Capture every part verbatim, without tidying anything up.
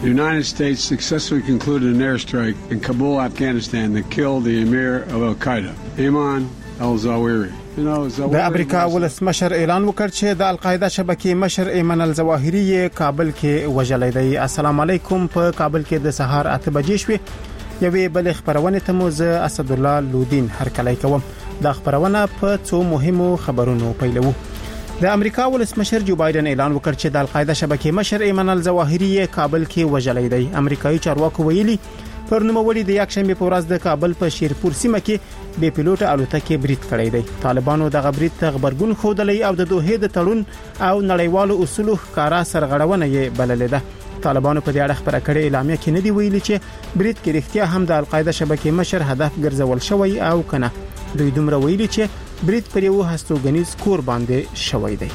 The United States successfully concluded an airstrike in Kabul, Afghanistan that killed the emir of Al-Qaeda, Ayman al-Zawahiri. د امریکا ولسمشر اعلان وکړ چې د القاعده شبکې مشر ایمن الظواهری کابل کې وژل دی. السلام علیکم. په کابل کې د سهار اته بجې شوې. یوې بل خبرونه ته مو زه اسد الله لودین هرکلی کوم. دا خبرونه په څو مهمو خبرونو پیلو. د امریکا ولسمشر جو بایدن اعلان وکړ چې د القاعده شبکې مشر ایمن الظواهری کابل کې وژل دی. امریکایي چارواکو ویلي پر نوموړي د یکشنبه په ورځ د کابل په شیرپور سیمه کې بې پیلوټ الوتکې برید کړی دی. طالبانو د غبرید ته خبرګون خودلې او د دوه د تړون او نړیوالو اصولو ښکارا سرغړونه یې بللې ده. طالبانو په دې اړه خبره کړې اعلامیه کې نه دی ویلي چې برید کې رښتیا هم د القاعده شبکې مشر هدف ګرځول شوی او کنه. دوی دومره ویلي چې برید پر یو هستوګنیز کور باندې شوی دی.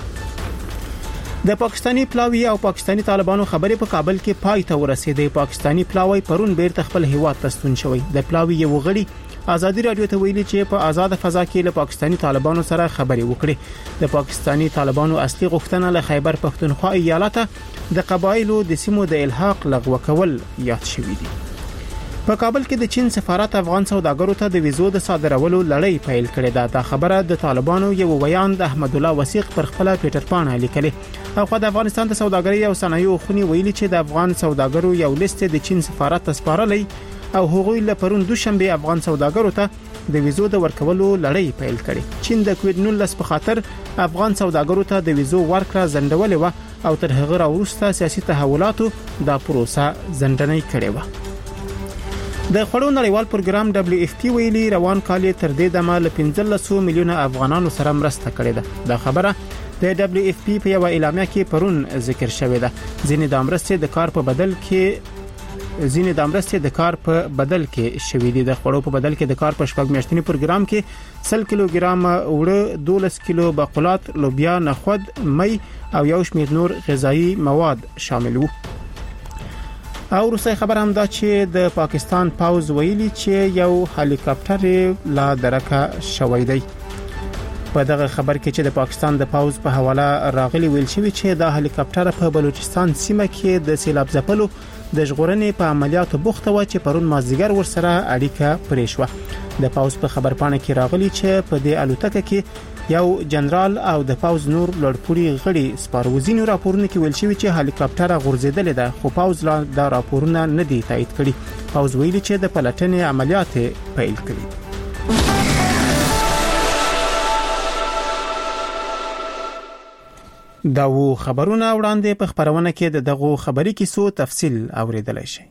د پاکستانی پلاوی او پاکستانی طالبانو خبرې په کابل کې پای ته ورسېدې. پاکستانی پلاوی پرون بیرته خپل هیواد ته ستون شوی. د پلاوی یو غړي آزادی رادیو ته ویلي چې په آزاد فضا کې له پاکستانی طالبانو سره خبرې وکړي. د پاکستانی طالبانو اصلي غوښتنه له خیبر پښتونخوا ایالت د قبایلو د سیمو د الحاق لغوه کول یاد شوی دی. په کابل کې د چین سفارت افغان سوداګرو ته د ویزو د صادرولو لړۍ پیل کړې ده. دا خبره د طالبانو یو ویاند احمد الله وثیق پر خپل ټوئیټر باندې لیکلې. او خو د افغانستان د سوداګرۍ او صنایعو خونی ویلي چې د افغان سوداګرو یو لیست د چین سفارت ته سپارلې او هغوی له پرون دوشنبه افغان سوداګرو ته د ویزو د ورکولو لړۍ پیل کړې. چین د کووډ نولس په خاطر افغان سوداګرو ته د ویزو ورکړه ځنډولې و او تر هغه وروسته سیاسي تحولاتو دا پروسه ځنډنۍ کړې و. د خړو نړیوال پروګرام دبليو اف پی ویلي روان کال تر دې دمه ل پنځلس میلیونه افغانانو سره مرسته کړې ده. دا خبره د دبليو اف پی په یو اعلامیه کې پرون ذکر شوې ده. ځینې د مرستې د کار په بدل کې ځینې د مرستې د کار په بدل کې شوې دي. د خړو په بدل کې د کار په شپږ میاشتنی پروګرام کې سل کیلوګرام وړه دولس کیلو بقولات لوبیا نخود مې او یو شمېر نور غذایی مواد شامل وو. او روسي خبر هم دا چې د پاکستان پاوز ویلي چې یو هلیکاپټر لا درکه شوی دی. په دغه خبر کې چې د پاکستان د پاوز په حواله راغلي ویل شوی چې دا هلیکاپټر په بلوچستان سیمه کې د سیلاب ځپلو د ژغورنې په عملیاتو بوخته و چې پرون مازیګر ورسره اړیکه پرې شوه. د پاوز په خبر پاڼه کې راغلي چې په دې الوتکه کې یو جنرال او د پاوز نور لوړپوړي غړي سپاروزینو راپورونه کې ویل شوی چې هلیکاپټر غورځیدل ده خو پاوز لا دا راپورونه نه دي تایید کړي. پاوز ویلي چې د پلټنې عملیات پیل کړي. دا و خبرونه وړاندې په خبرونه کې د دغه خبري کیسو تفصیل اوریدلای شي.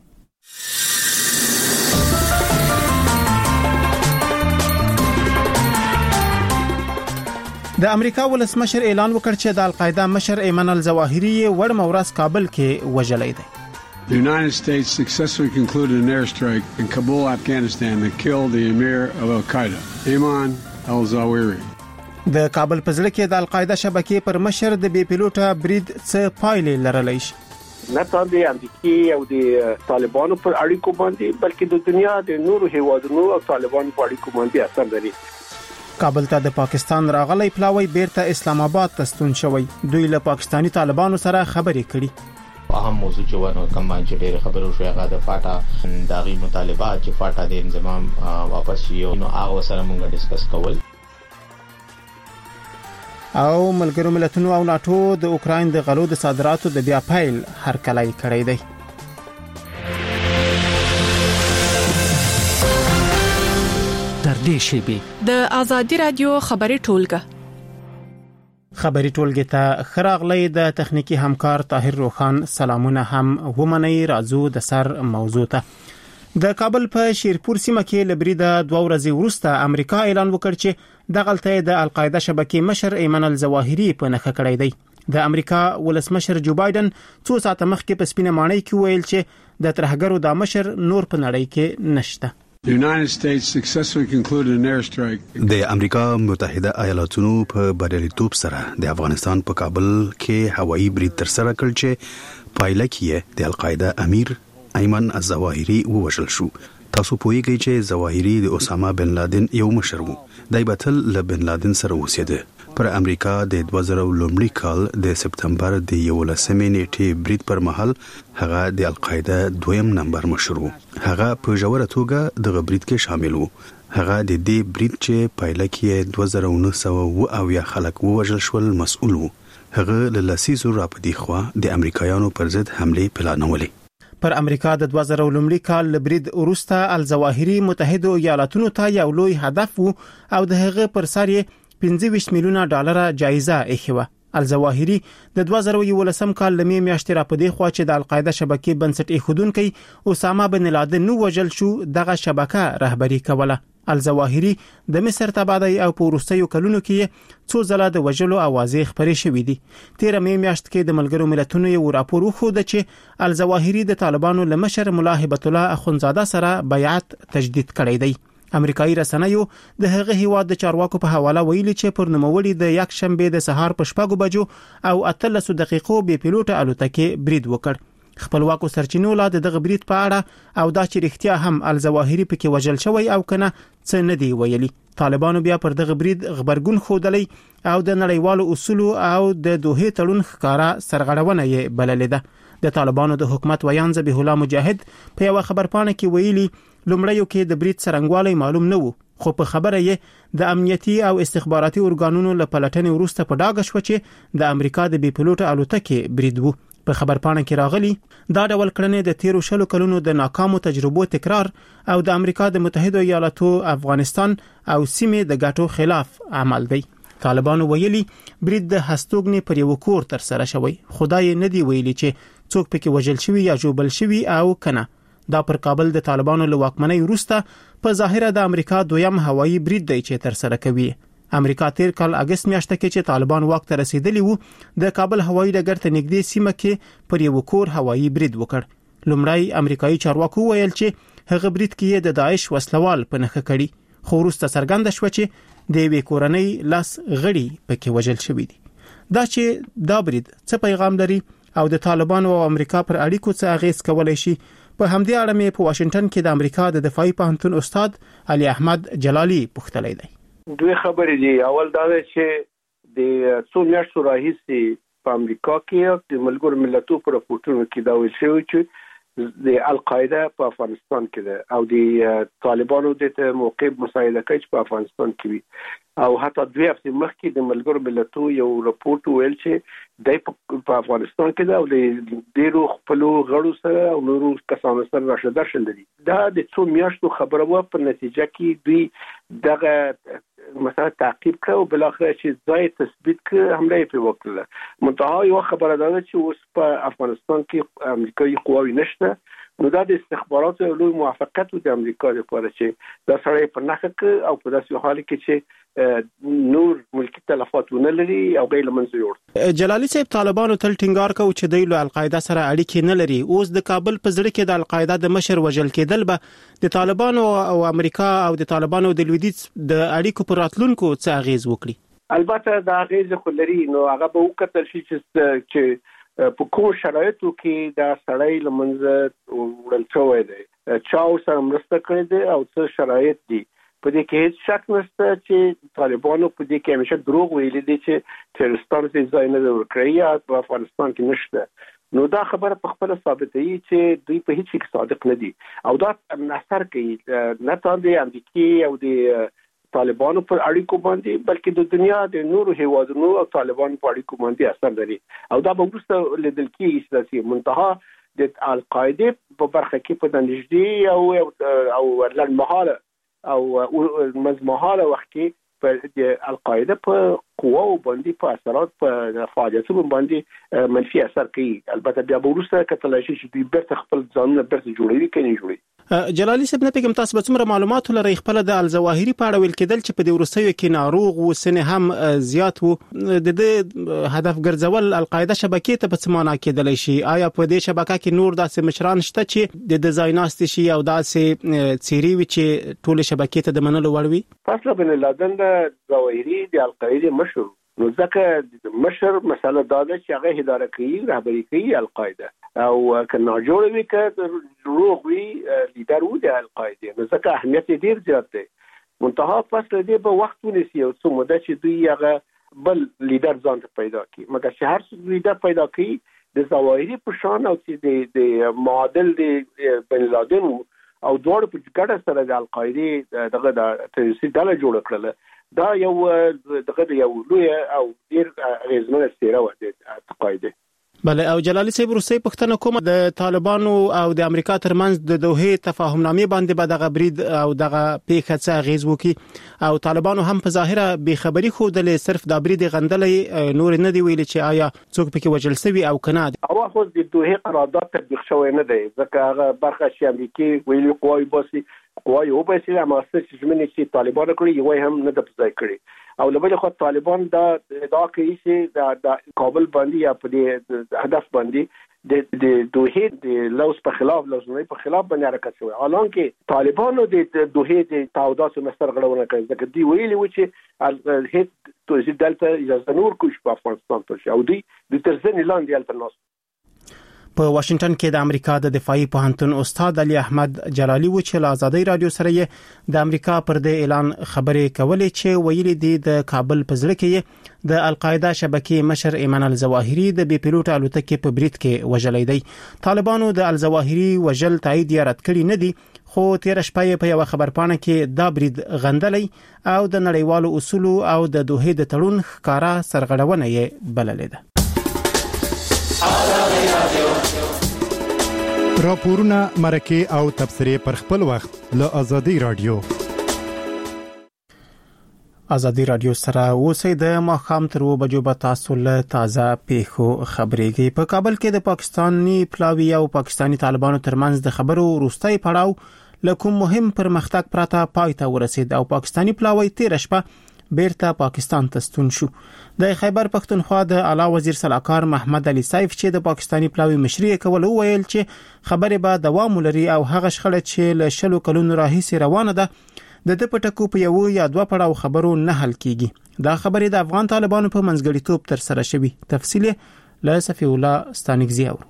د امریکا ولسمشر اعلان وکړ چې د القاعده مشر ایمن الظواهری وړ مورس کابل کې وژلې دی. The United States successfully concluded an airstrike in Kabul, Afghanistan that killed the emir of Al-Qaeda, Ayman al-Zawahiri. د کابل په ځړ کې د القاعده شبکې پر مشر د بي پیلوټه برید څه پایلې لرلای شي. نه تاسو د امریکای او د طالبانو پر اړیکو باندې بلکې د دنیا د نورو هیوادونو او طالبانو په اړیکو باندې اثر لري. کابل ته د پاکستان راغلی پلاوی بیرته اسلام آباد ته ستون شوی. دوی له پاکستانی طالبانو سره خبرې کړي. اهم موضوع چې ونه کوم چې ډېر خبرو شوی هغه د فاټا داغي مطالبات چې فاټا د انضمام واپس یو نو هغه سره موږ ډیسکس کول. او ملګرو ملتونو او ناتو د اوکرين د غلو د صادراتو د بیا پایل هرکلی کړی دی. در دې شیبه د ازادي رادیو خبري ټولګه خبري ټولګه ته خراغلی د تخنیکی همکار طاهر روخان سلامونه هم ومني راځو د سر موضوع ته. د کابل په شیرپور سیمه کې لبریده دوه ورځې وروسته امریکا اعلان وکړ چې د غلطۍ د القاعده شبکې مشر ایمن الظواهری په نخښه کړی دی. د امریکا ولسمشر جو بایدن څو ساعته مخکې په سپینه ماڼۍ کې ویل چې د ترهګرو د مشر نور په نړۍ کې نشته. The United States successfully concluded an airstrike. د امریکا متحده ایالاتونو په بریالیتوب سره د افغانستان په کابل کې هوایي برید تر سره کړ چې پایله کې د القاعده امیر ایمن الظواهری ووژل شو. تاسو پوهیږئ چې ظواهری د اسامه بن لادن یو مشر وو. دای بتل له بن لادن سره اوسېده پر امریکا د دوه زره لومړي کال د سپتمبر د یولسمې نیټې برید پر مهال هغه د القاعده دویم نمبر مشر و. هغه په ژوره توګه د برید کې شامل و. هغه د دې برید چې پایله کې دوه زره نهه سوه اویا خلک ووژل شول مسؤل و. هغه له لسیزو راپدې خوا د امریکایانو پر ضد حمله پلانولې. پر امریکا د دوه زره لومړي کال لبرید وروسته الظواهري متحده ایالاتونو ته یو لوی هدف وو او د هغه پر سر یې پنځه ویشت میلیونه ډالر جایزه ایښې وه. الظواهري د دوه زره یولسم کال لمې میاشتې راپدې خوا چې د القاعده شبکې بنسټ ایښودونکی اسامه بن لادن نو وژل شو دغه شبکه رهبری کوله. الظواهري د مصر تبعیدي او په وروستیو کلونو کې څو ځله د وژلو اوازې خبرې شوې دي. تیر مې میاشت کې د ملګرو ملتونو یو راپور وښود چې الظواهري د طالبانو له مشر ملا هبت الله اخونزاده سره بیعت تجدید کړی دی. امریکایي رسنیو د هغه هیواد د چارواکو په حواله ویلي چې پر نوموړي د یک شنبه د سهار په شپږو بجو او اتلس دقیقو بې پیلوټه الوتکې برید وکړ. خپلواکو سرچینو لا د غبرید په اړه او دا چې رښتیا هم الظواهري پکې وژل شوی او کنه څه نه دی ویلي. طالبانو بیا پر دغه برید خبرګون خودلی او د نړیوالو اصولو او د دوه تړون ښکارا سرغړونه یې بللې ده. د طالبانو د حکومت ویان ذبیح الله مجاهد په یو خبرپاڼه کې ویلي لومړیو کې د برید څرنګوالی معلوم نه وو، خو په خبره یې د امنیتي او استخباراتي ارګانونو له پلټنې وروسته په ډاګه شو چې د امریکا د بې پیلوټه الوتکې برید وو. په خبرپاڼه کې راغلي دا ډول کړنې د تیرو شلو کلونو د ناکامو تجربو تکرار او د امریکا د متحده ایالاتو افغانستان او سیمې د ګټو خلاف عمل دی. طالبانو ویلي برید د هستوګنې پر یو کور تر سره شوی، خدای نه دی ویلي چې څوک پکې وژل شوی یا جوبل شوی او کنه. دا پر کابل د طالبانو له واکمنۍ وروسته په ظاهره د امریکا دویم هوایي برید دی چې تر سره کوي. امریکا تیر کال اگست میاشته کې چې طالبان واک ته رسیدلی وو د کابل هوایي ډګر ته نږدې سیمه کې پر یو کور هوایي برید وکړ. لومړی امریکایي چارواکو ویل چې هغه برید کې د داعش وسلوال په نخښه کړي، خو وروسته څرګنده شو چې د یوې کورنۍ لاس غړي پکې وژل شوی دي. دا چې دا برید څه پیغام لري او د طالبانو او امریکا پر اړیکو څه اغیز کولای شي، په همدې اړه مې په واشنگټن کې د امریکا د دفاعي پوهنتون استاد علي احمد جلالي پوښتلی دی. دوی خبرې دي. اول دا چې د څو میاشتو راهیسې په امریکا کې د ملګرو ملتونو په راپورټونو کې دا ویل شوی چې د القاعده په افغانستان کې ده او د طالبانو د موقع مساعده کوي په افغانستان کې وي. او حتی دوی هفته مخکې د ملګرو ملتونو یو راپورټ ویل چې د افغانستان کې ده او د ډیرو خپلو غړو سره او نورو کسانو سره راشه درشل دي. دا د څو میاشتو خبره و، په نتیجه کې دوی دغه مثلا تعقیب کړ او بل اخر چې ځای تثبیت کړ حمله په وکړه. منتها یو خبره ده چې اوس په افغانستان کې امریکایي قواوی نشته، نو دا د استخباراتو یو لوی موافقت و د امریکا لپاره چې دا سړی په نخښه کړ او په داسې حال کې چې نور ملکی تلفات ونه لري او غیر منځ یوړ. جلالي صاحب طالبانو تل ټینګار کوي چې دوی له القاعده سره اړیکې نه لري. اوس د کابل په زړه کې د القاعده د مشر وژل کېدل به د طالبانو او امریکا او د طالبانو د لویدیځ د اړیکو پر راتلونکو څه اغیز وکړي؟ البته دا اغیز خو لري، نو هغه به وکړل شي چې چې په کوم شرایطو کې دا سړی لمنځه وړل شوی دی، چا سره مرسته کړې ده او څه شرایط دي. په دې کې هیڅ شک نشته چې طالبانو په دې کې همیشه دروغ ویلي دي چې تروریستانو ته ځای نه ورکړي یا په افغانستان کې نشته. نو دا خبره په خپل ثابتوي چې دوی په هیڅ کې صادق نه دي او دا اثر کوي نه تر د امریکای او د طالبانو پر اړیکو باندې بلکې د دنیا د نورو هیوادونو او طالبانو په اړیکو باندې اثر لري او دا به وروسته لیدل کېږي چې منتها د القاعده په برخه کې په نږدې او او لړمحاله او مزمحاله وخت کې په القاعده په قواو باندې په اثرات په فعالیتونو باندې منفي اثر کوي. البته بیا وروسته کتل شي چې دوی برته خپل ځانونه برته جوړوي کني جوړي. جلالي صاحب نه پیګم تاسو به څومره معلومات لرئ خپل د الظواهري په اړه ویل کېدل چې په دې ورسېو کې ناروغ او سنه هم زیات وو، د دې هدف ګرځول القاعده شبکې ته په څه معنا کېدلی شي؟ آیا په دې شبکه کې نور داسې مشران شته چې د ډیزایناست شي او داسې څیری وي چې ټول شبکې ته د منلو وړ وي؟ فاصله بن لادن د ظواهري د القاعده مشهور، نو ځکه مشر مسله دا ده چې هغه اداره کوي، رهبري کوي القاعده او کنا جوړوي ک روغ وی لیدر و د القاعده، نو ځکه اهمیت ډیر زیات دی. منتها فاصله دې په وخت ونیسي او څو مده چې دوی هغه بل لیډر ځان ته پیدا کی مګر چې هر څو لیډر پیدا کی د ظواهري په شان او چې د د معادل د بن لادن او دوړ په ګډه سره د القاعده دغه د تروریستي ډله جوړ کړل دا یو دغه یو لوی او ډیر غیزمنه سیره و د القاعده. بله او جلالي صاحب روسي پښتنه کومه د طالبانو او د امریکا ترمنځ د دوه تفاهمنامې باندې به دغه برید او دغه پیښه څه غیز وکي او طالبانو هم په ظاهره به خبري خو د صرف د برید غندلې نور نه دی ویل چې آیا څوک پکې وجل سوي او کنه او خو د دوه قرارداد تطبیق شوی نه دی ځکه هغه برخه چې امریکای ویلي قوای باسي قوای او په سیمه ماستر چې زمونږ چې طالبان کړی یو هم نه د پځای کړی او لبل خو طالبان دا دا کوي چې د کابل باندې یا په دې هدف باندې د د دوه د لوس په خلاف لوزنوي په خلاف باندې حرکت شوی حالانکه طالبانو د دوه د تعهداتو مستر غړونه کوي ځکه دی ویلي و چې هیڅ توزیع دلته اجازه نور کوي په افغانستان ته او دی د ترزن لاندې التناس. په واشنگټن کې د امریکا د دفاعي پوهنتون استاد علي احمد جلالي و چې له آزادۍ رادیو سره د امریکا پر د اعلان خبرې کولې چې ویلي دي د کابل په ځل کې د القاعده شبکې مشر ایمان الظواهري د بي پیلوټ الوتکې په برید کې وژلې دی. طالبانو د الظواهري وژل تایید رد کړی نه دي خو تیر شپه په یو خبرپاڼه کې دا برید غندلې او د نړیوالو اصول او د دوه د تړون ښکارا سرغړونه یې بللې ده. راپورونه مرکه او تبصره پر خپل وخت له آزادۍ رادیو. آزادۍ رادیو سره اوسئ د ماښام تر و بجو به تاسو له تازه پیښو خبرېږي. په کابل کې د پاکستاني پلاوی او پاکستاني طالبانو ترمنځ د خبرو وروستۍ پړاو لکه مهم پرمختګ پراته پای ته ورسید او پاکستاني پلاوی تیر شپه بیرته پاکستان ته ستون شو. د خیبر پښتونخوا د اعلی وزیر سلاکار محمد علي سیف چې د پاکستاني پلاوی مشري کول ویل چې خبره به دوام لري او هغه شخړه چې له شلو کلونو راهیسې روانه ده د د پټکو په یو یا دوه پړاو خبرو نه حل کیږي. دا خبره د افغان طالبانو په منځګړیتوب تر سره شوی. تفصیل له صفی الله ستانګزی اورو.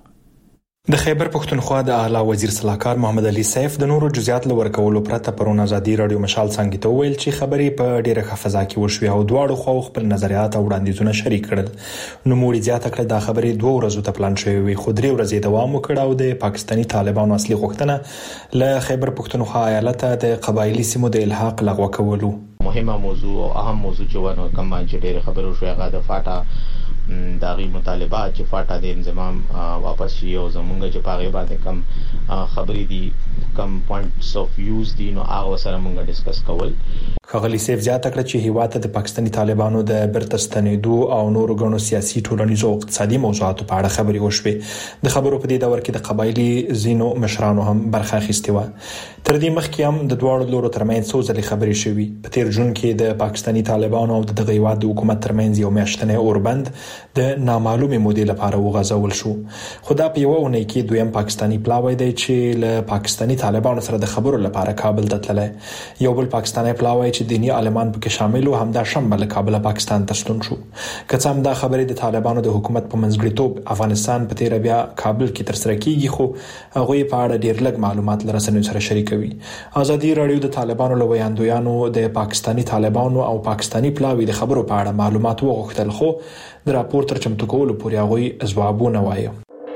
د خیبر پښتونخوا د اعلی وزیر سلاکار محمد علي سیف د نورو جزئیات لور کولو پرته پرون آزادۍ رادیو مشال څنګه ته ویل چې خبرې په ډیره خفضا کې وشوي او دواړو خو خپل نظریات او وړاندیزونه شریک کړل. نو موري زیاته کړه د خبرې دوه ورځې ته پلان شوی وي خو درې ورځې دوام وکړ او د پاکستاني طالبانو اصلي غوښتنه له خیبر پښتونخوا ایالت د قبایلی سیمو د الحاق لغوه کولو. مهمه موضوع او اهم موضوع چې ونه کوم چې ډیره خبرو شوی هغه د فاټا داغي مطالبات چې فاټا د انضمام واپس شي او زمونږ چې پاغه باندې کم خبرې دي کم پوینټس اف ویوز دي نو هغه سره مونږ ډیسکس کول. خغلی سیف زیاته کړ چې هیواد د پاکستاني طالبانو د برتستنیدو او نورو غنو سیاسي ټولنیزو او اقتصادي موضوعاتو په اړه خبرې وشوې. د خبرو په دې دور کې د قبایلی زینو مشرانو هم برخه اخیستې و. تر دې مخکې هم د دوړو لورو ترمنځ څو ځلې خبرې شوې. په تیر جون کې د پاکستاني طالبانو او د دغه هیواد د حکومت ترمنځ یو میاشتنی اوربند د نامعلومه مودې لپاره وغځول شو. خدا په یو ونه کې دویم پاکستاني پلاوی دی چې له پاکستاني طالبانو سره د خبرو لپاره کابل ته تللی. یو بل پاکستاني پلاوی چې دینی عالمان پکې شامل و همدا شنبه له کابل پاکستان ته ستون شو. که څه هم دا خبرې د طالبانو د حکومت په منځګړیتوب افغانستان په تیر بیا کابل کې تر سره کیږي خو هغه په اړه ډیر لږ معلومات لرسنوي سره شریکوي. آزادۍ رادیو د طالبانو له ویاندویانو د پاکستاني طالبانو او پاکستاني پلاوی د خبرو په اړه معلومات وغوښتل خو د راپور تر چمتو کولو پورې هغه ځوابونه وایي.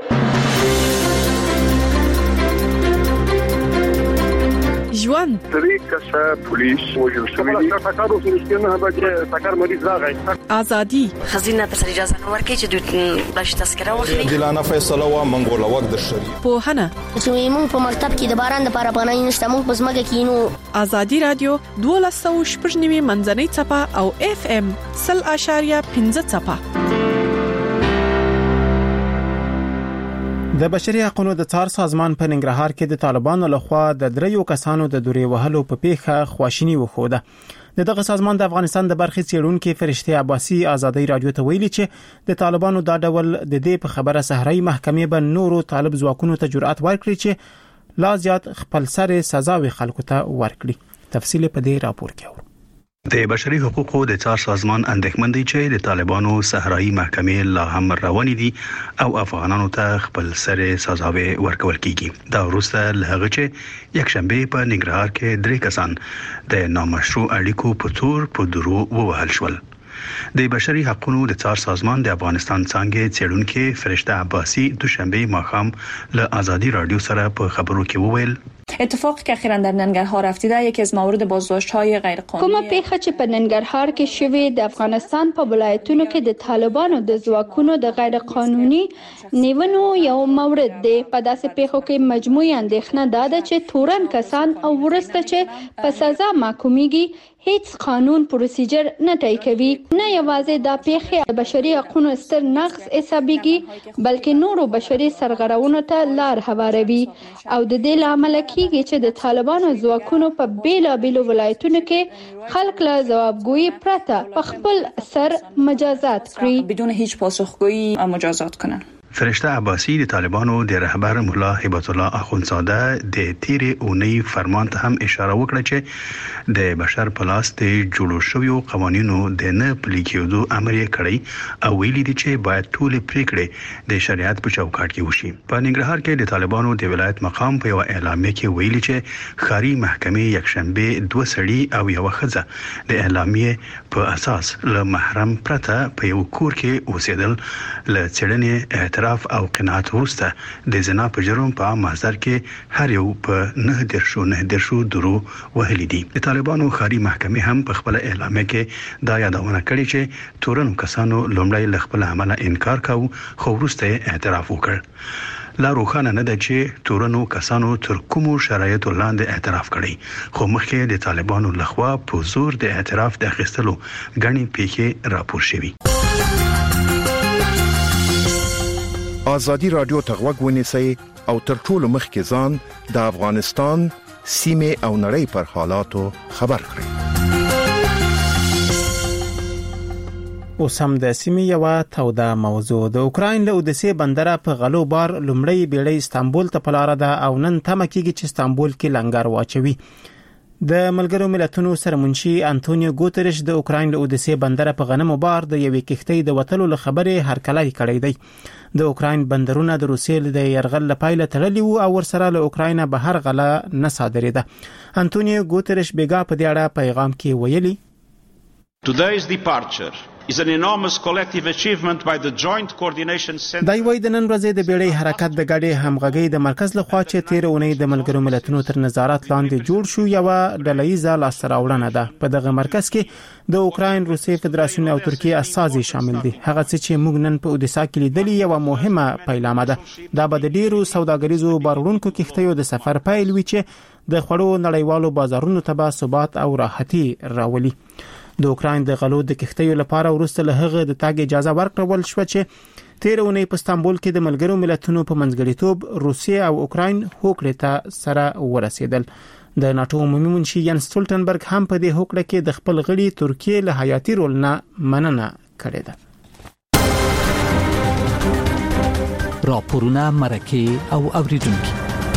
ژوند طریقه پولیس وجل شوی تاکارو فلسطینه به تاکار مریض راغی ازادي خزینه تر اجازه ورکړي چې دوی باش تذکره واخلي دلانه فیصله و منګول وخت د شری په هنه چې موږ په مرتب کې د باران لپاره پناه نشته موږ په زمګه کې نو آزادي رادیو دولس سوه شپږ نوي منځنۍ چپه او اف ام صفر اشاریه پنځه چپه. د بشري حقوقو د څار سازمان په ننګرهار کې د طالبانو لخوا د دریو کسانو د دورې وهلو په پیښه خواشینی وخوده. دغه سازمان د افغانستان د برخې څېړونکو فرشته عباسي آزادۍ رادیو ته ویلي چې د طالبانو دا ډول د دې په خبره صحرایي محکمې به نورو طالب ځواکونو ته جرأت ورکړي چې لا زیات خپل سره سزاوي خلکو ته ورکړي. تفصیل په دې راپور کې اورو. د بشري حقوقو د څار سازمان اندېښمن دی چې د طالبانو صحرایي محکمې لا هم روانې دي او افغانانو ته خپل سره سزاوي ورکول کیږي. دا وروسته له هغه چې یک شنبه په ننګرهار کې درې کسان د نامشروع اړیکو په تور په درو ووهل شول. د بشري حقوقو د څار سازمان د افغانستان څنګه چېرونکو فرشته عباسی دوشنبه ماښام له آزادی رادیو سره په خبرو کې وویل اتفاقی که اخیراً در ننگرهار افتیده یکی از موارد بازداشت‌های غیرقانونی کومه پیښه چې په ننګرهار کې شوې د افغانستان په ولایتونو کې د طالبانو د ځواکونو د غیرقانوني نیونو یو مورد دی. په داسې پیښو کې مجموعي اندېښنه دا ده چې تورن کسان او ورسته چې په سزا محکومیږي هیڅ قانون پروسیجر نه ټاکي کوي. نه یوازې دا پیښه بشري حقوقو ستر نقض حسابيږي بلکې نورو بشري سرغړونو ته لار هواروي او د دې لامل کیږي چې د طالبانو ځواکونو په بیلابیلو ولایتونو کې خلک له ځوابګویي پرته په خپل سر مجازات کړي بدون هیچ پاسخگویی مجازات کنن. فرشته عباسی د طالبانو د رهبر مولا هبت الله اخوندزاده د تیرې اونۍ فرمان ته هم اشاره وکړه چې د بشر په لاس د جوړو شویو قوانینو د نه پلي کېدو امر یې کړی او ویلي دي چې باید ټول پریکړې د شریعت په چوکاټ کې وشي. په ننګرهار کې د طالبانو د ولایت مقام په یو اعلامیه کې ویلي چې ښاري محکمې یکشنبه دوه سړي او یو ښځه د اعلامیه په اساس له محرم پرته په یو کور کې اوسېدل له څېړنې اعتراف او قناعت وروسته د زنا په جرم په مازدر کې هر یو په نه درشو نه درشو درو وهلي دي. د طالبانو ښاري محکمې هم په خپل اعلامیه کې دا یادونه کړې چې تورن کسانو لومړی له خپل عمله انکار کاوه خو وروسته اعتراف وکړ. لا روښانه نه ده چې تورنو کسانو تر کومو شرایطو لاندې اعتراف کړی خو مخکې د طالبانو لخوا په زور د اعتراف د اخیستلو غني پیښې راپور شوې. آزادی رادیو ته غوږ ونیسئ او تر ټولو مخکې ځان د افغانستان سیمه او نړۍ پر حالاتو خبر کړئ. اوس هم د سیمې یو توده موضوع د اوکراین له اودسې بندره په غلو بار لومړی بیړۍ استانبول ته په لار ده او نن تمه کېږي چې استانبول کې لنګر واچوي. د ملګرو ملتونو سرمنشي انټونیو ګوتریش د اوکراین له اودسې بندره په غنمو بار د یوې کښتۍ د وټلو له خبرې هرکلی کړی دی. د اوکراین بندرونه د روسیې د يرغل لپاره تړلي وو او ورسره له اوکراین بهر غله نه صادرېده. انټونیو ګوتریش بیګا په دې اړه پیغام کې ویلي Today's departure is an enormous collective achievement by the joint coordination center. دای وای د نن ورځې د بیړۍ حرکت د ګډې همغږۍ د مرکز لخوا چې تیر اونۍ د ملګرو ملتونو تر نظارت لاندې جوړ شو یو ډله‌ییزه لاسته راوړنه ده. په دغه مرکز کې د اوکراین، روسیې فدراسیون او ترکیه اساسي شامل دي. هغه څه چې موږ نن په اودیسا کې لیدلې یو مهمه پیلامه ده. دا به د ډیرو سوداګریزو بارونکو کښتیو د سفر پیل وي چې د خړو نړیوالو بازارونو ته به ثبات او راحتي راولي. د اوکراین د غلو د کښتیو لپاره ورسته له هغه د تاګ اجازه ورکړل شو چې تیر اونۍ په استانبول کې د ملګرو ملتونو په منځګړیتوب روسیې او اوکراین هوکړې ته سره ورسېدل. د ناتو عمومي منشي ین سټولټنبرګ هم په دې هوکړه کې د خپل غړي ترکیه له حیاتي رول نه مننه کړې ده. راپورونه مرکه او اوریدونکو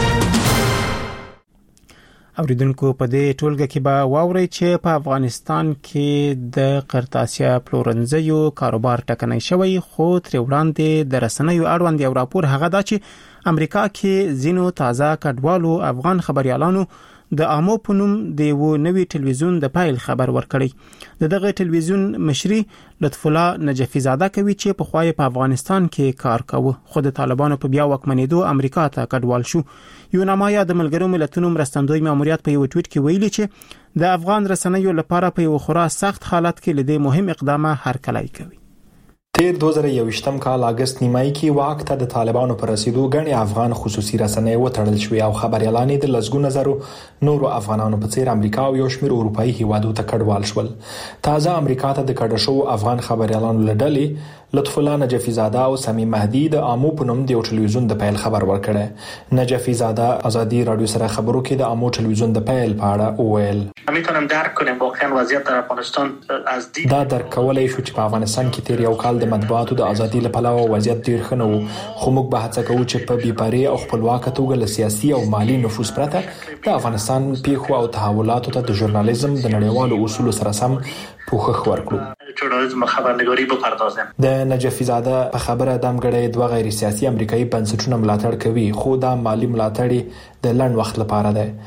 اوریدونکو په دې ټولګه کې به واوري چې په افغانستان کې د قرطاسیا پلورنځیو کاروبار ټکنۍ شوی خو تر وړاندې د رسنیو اړوند یو راپور هغه دا چې امریکا کې زینو تازه کډوالو افغان خبريالانو د امو پونم د یو نوي ټلویزیون د پایل خبر ورکړی. د دغه ټلویزیون مشري لطف الله نجفی زاده کوي چې په خوای په افغانستان کې کار کوي خو د طالبانو په بیا وکمنېدو امریکا ته کډوال شو. یو نمایا د ملګرو ملتونو مرستندوی ماموریت په یو ټویټ کې ویلي چې د افغان رسنیو لپاره په یو خورا سخت حالت کې لدې مهم اقدامه هرکلی کوي. تیر دوه زره یوویشتم کال اگست نیمایي کې واک ته د طالبانو پر رسیدو غني افغان خصوصي رسنۍ وټړل شوې او خبريالان د لزګونو زرو نورو افغانانو په څیر امریکا او یو شمېر اروپאי هیوادو ته کډوال شول. تازه امریکا ته د کډه شو افغان خبريالانو لډلې لطف الله نجفی زاده او سمیم مهدی د امو پونم د ټلویزیون د پایل خبر ورکړی. نجفی زاده آزادی رادیو سره خبرو کې د امو ټلویزیون د پایل په اړه وویل میتونم درک کنم واقعا وضعیت در افغانستان از دید دا درک کولای شو چې په افغانستان کې تیر یو کال د مطبوعاتو د ازادي لپاره وضعیت ډیر ښه نه و خو موږ به هڅه کوو چې په بیپاري او خپلواک توګه له سیاسي او مالی نفوذ پرته د افغانستان پیښو او تحولاتو ته د ژورنالیزم د نړیوالو اصولو سره سم پوښښ ورکړو. ژورنالیزم خبرنګاري بپردازم. د نجفی زاده په خبره دمګړی دوه غیر سیاسي امریکایي بنسټونه ملاتړ کوي خو دا مالی ملاتړ د لنډ وخت لپاره ده.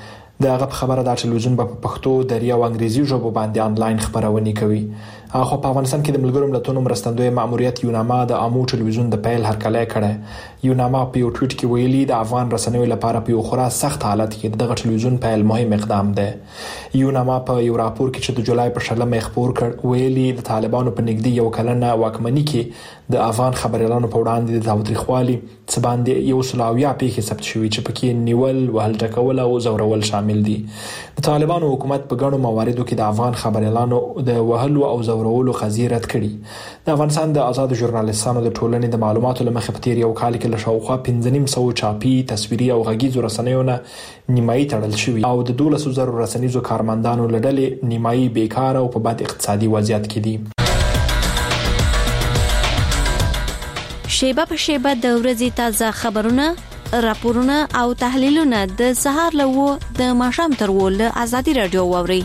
دغه خبره د ټلویزیون په پښتو، دری او انګریزي ژبه باندې انلاین خبرونه کوي. خو په افغانستان کې د ملګرو ملتونو مرستندوی ماموریت یوناما د عامو ټلویزیون د پیل هرکلی کړي. یوناما په یو ټویټ کې ویلي د افغان رسنیو لپاره په یو خورا سخت حالت کې دغه ټلویزیون پیل مهم اقدام دی. یوناما په یو راپور کې چې د جولای په شلمه خبر کړ ویلي د طالبانو په نږدې یو کلنه واکمنۍ کې د افغان خبريالانو په وړاندې د تاوتریخوالي څه باندې یو سلاویا پیښې ثبت شوې چې پکې نیول، وهل ټکول او زورول شامل دي. د طالبانو حکومت په ګڼو مواردو کې د افغان خبريالانو د وهلو او زورولو قضیې رد کړي. د افغانستان د آزاد ژورنالیستانو د ټولنې د معلوماتو لمخې په تیر یو کال کې له شاوخوا پنځه نیم سوه چاپي، تصویري او غږیزو رسنیو نه نیمایي تړل شوي او د دولسو زرو رسنیزو کارمندانو له ډلې نیمایي بیکاره او په بد اقتصادي وضعیت کې دي. شیبه په شیبه د ورځې تازه خبرونه، راپورونه او تحلیلونه د سهار له د ماښام تر ول آزادي رادیو ووري.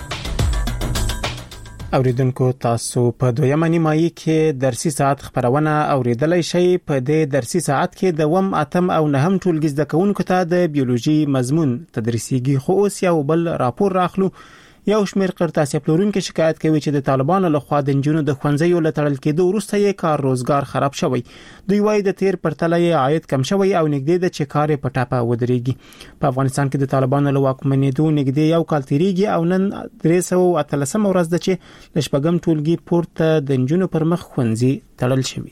اوریدونکو تاسو په دویمه نیمایي کې درسي ساعت خبرونه اوریدلای شئ. په دې درسي ساعت کې د وم اتم او نهم ټولګي زده کوونکو ته د بیولوژي مضمون تدریسيږي. خو اوس یو بل راپور راخلو. یو شمېر قرطاسي پلورونکو شکایت کوي چې د طالبانو لخوا د انجونو د خوندزیو له تړل کېدو وروسته یې کار روزګار خراب شوی. دوی وایي د تیر پرتله یې عاید کم شوی او نږدې د چې کار په ټاپه ودرېږي. په افغانستان کې د طالبانو له واکمنېدو نږدې یو کال تیریږي او نن درې سوه اتلسمه ورځ ده چې د شپږم ټولګي پورته د انجونو پر مخ ښوونځي تړل شوی.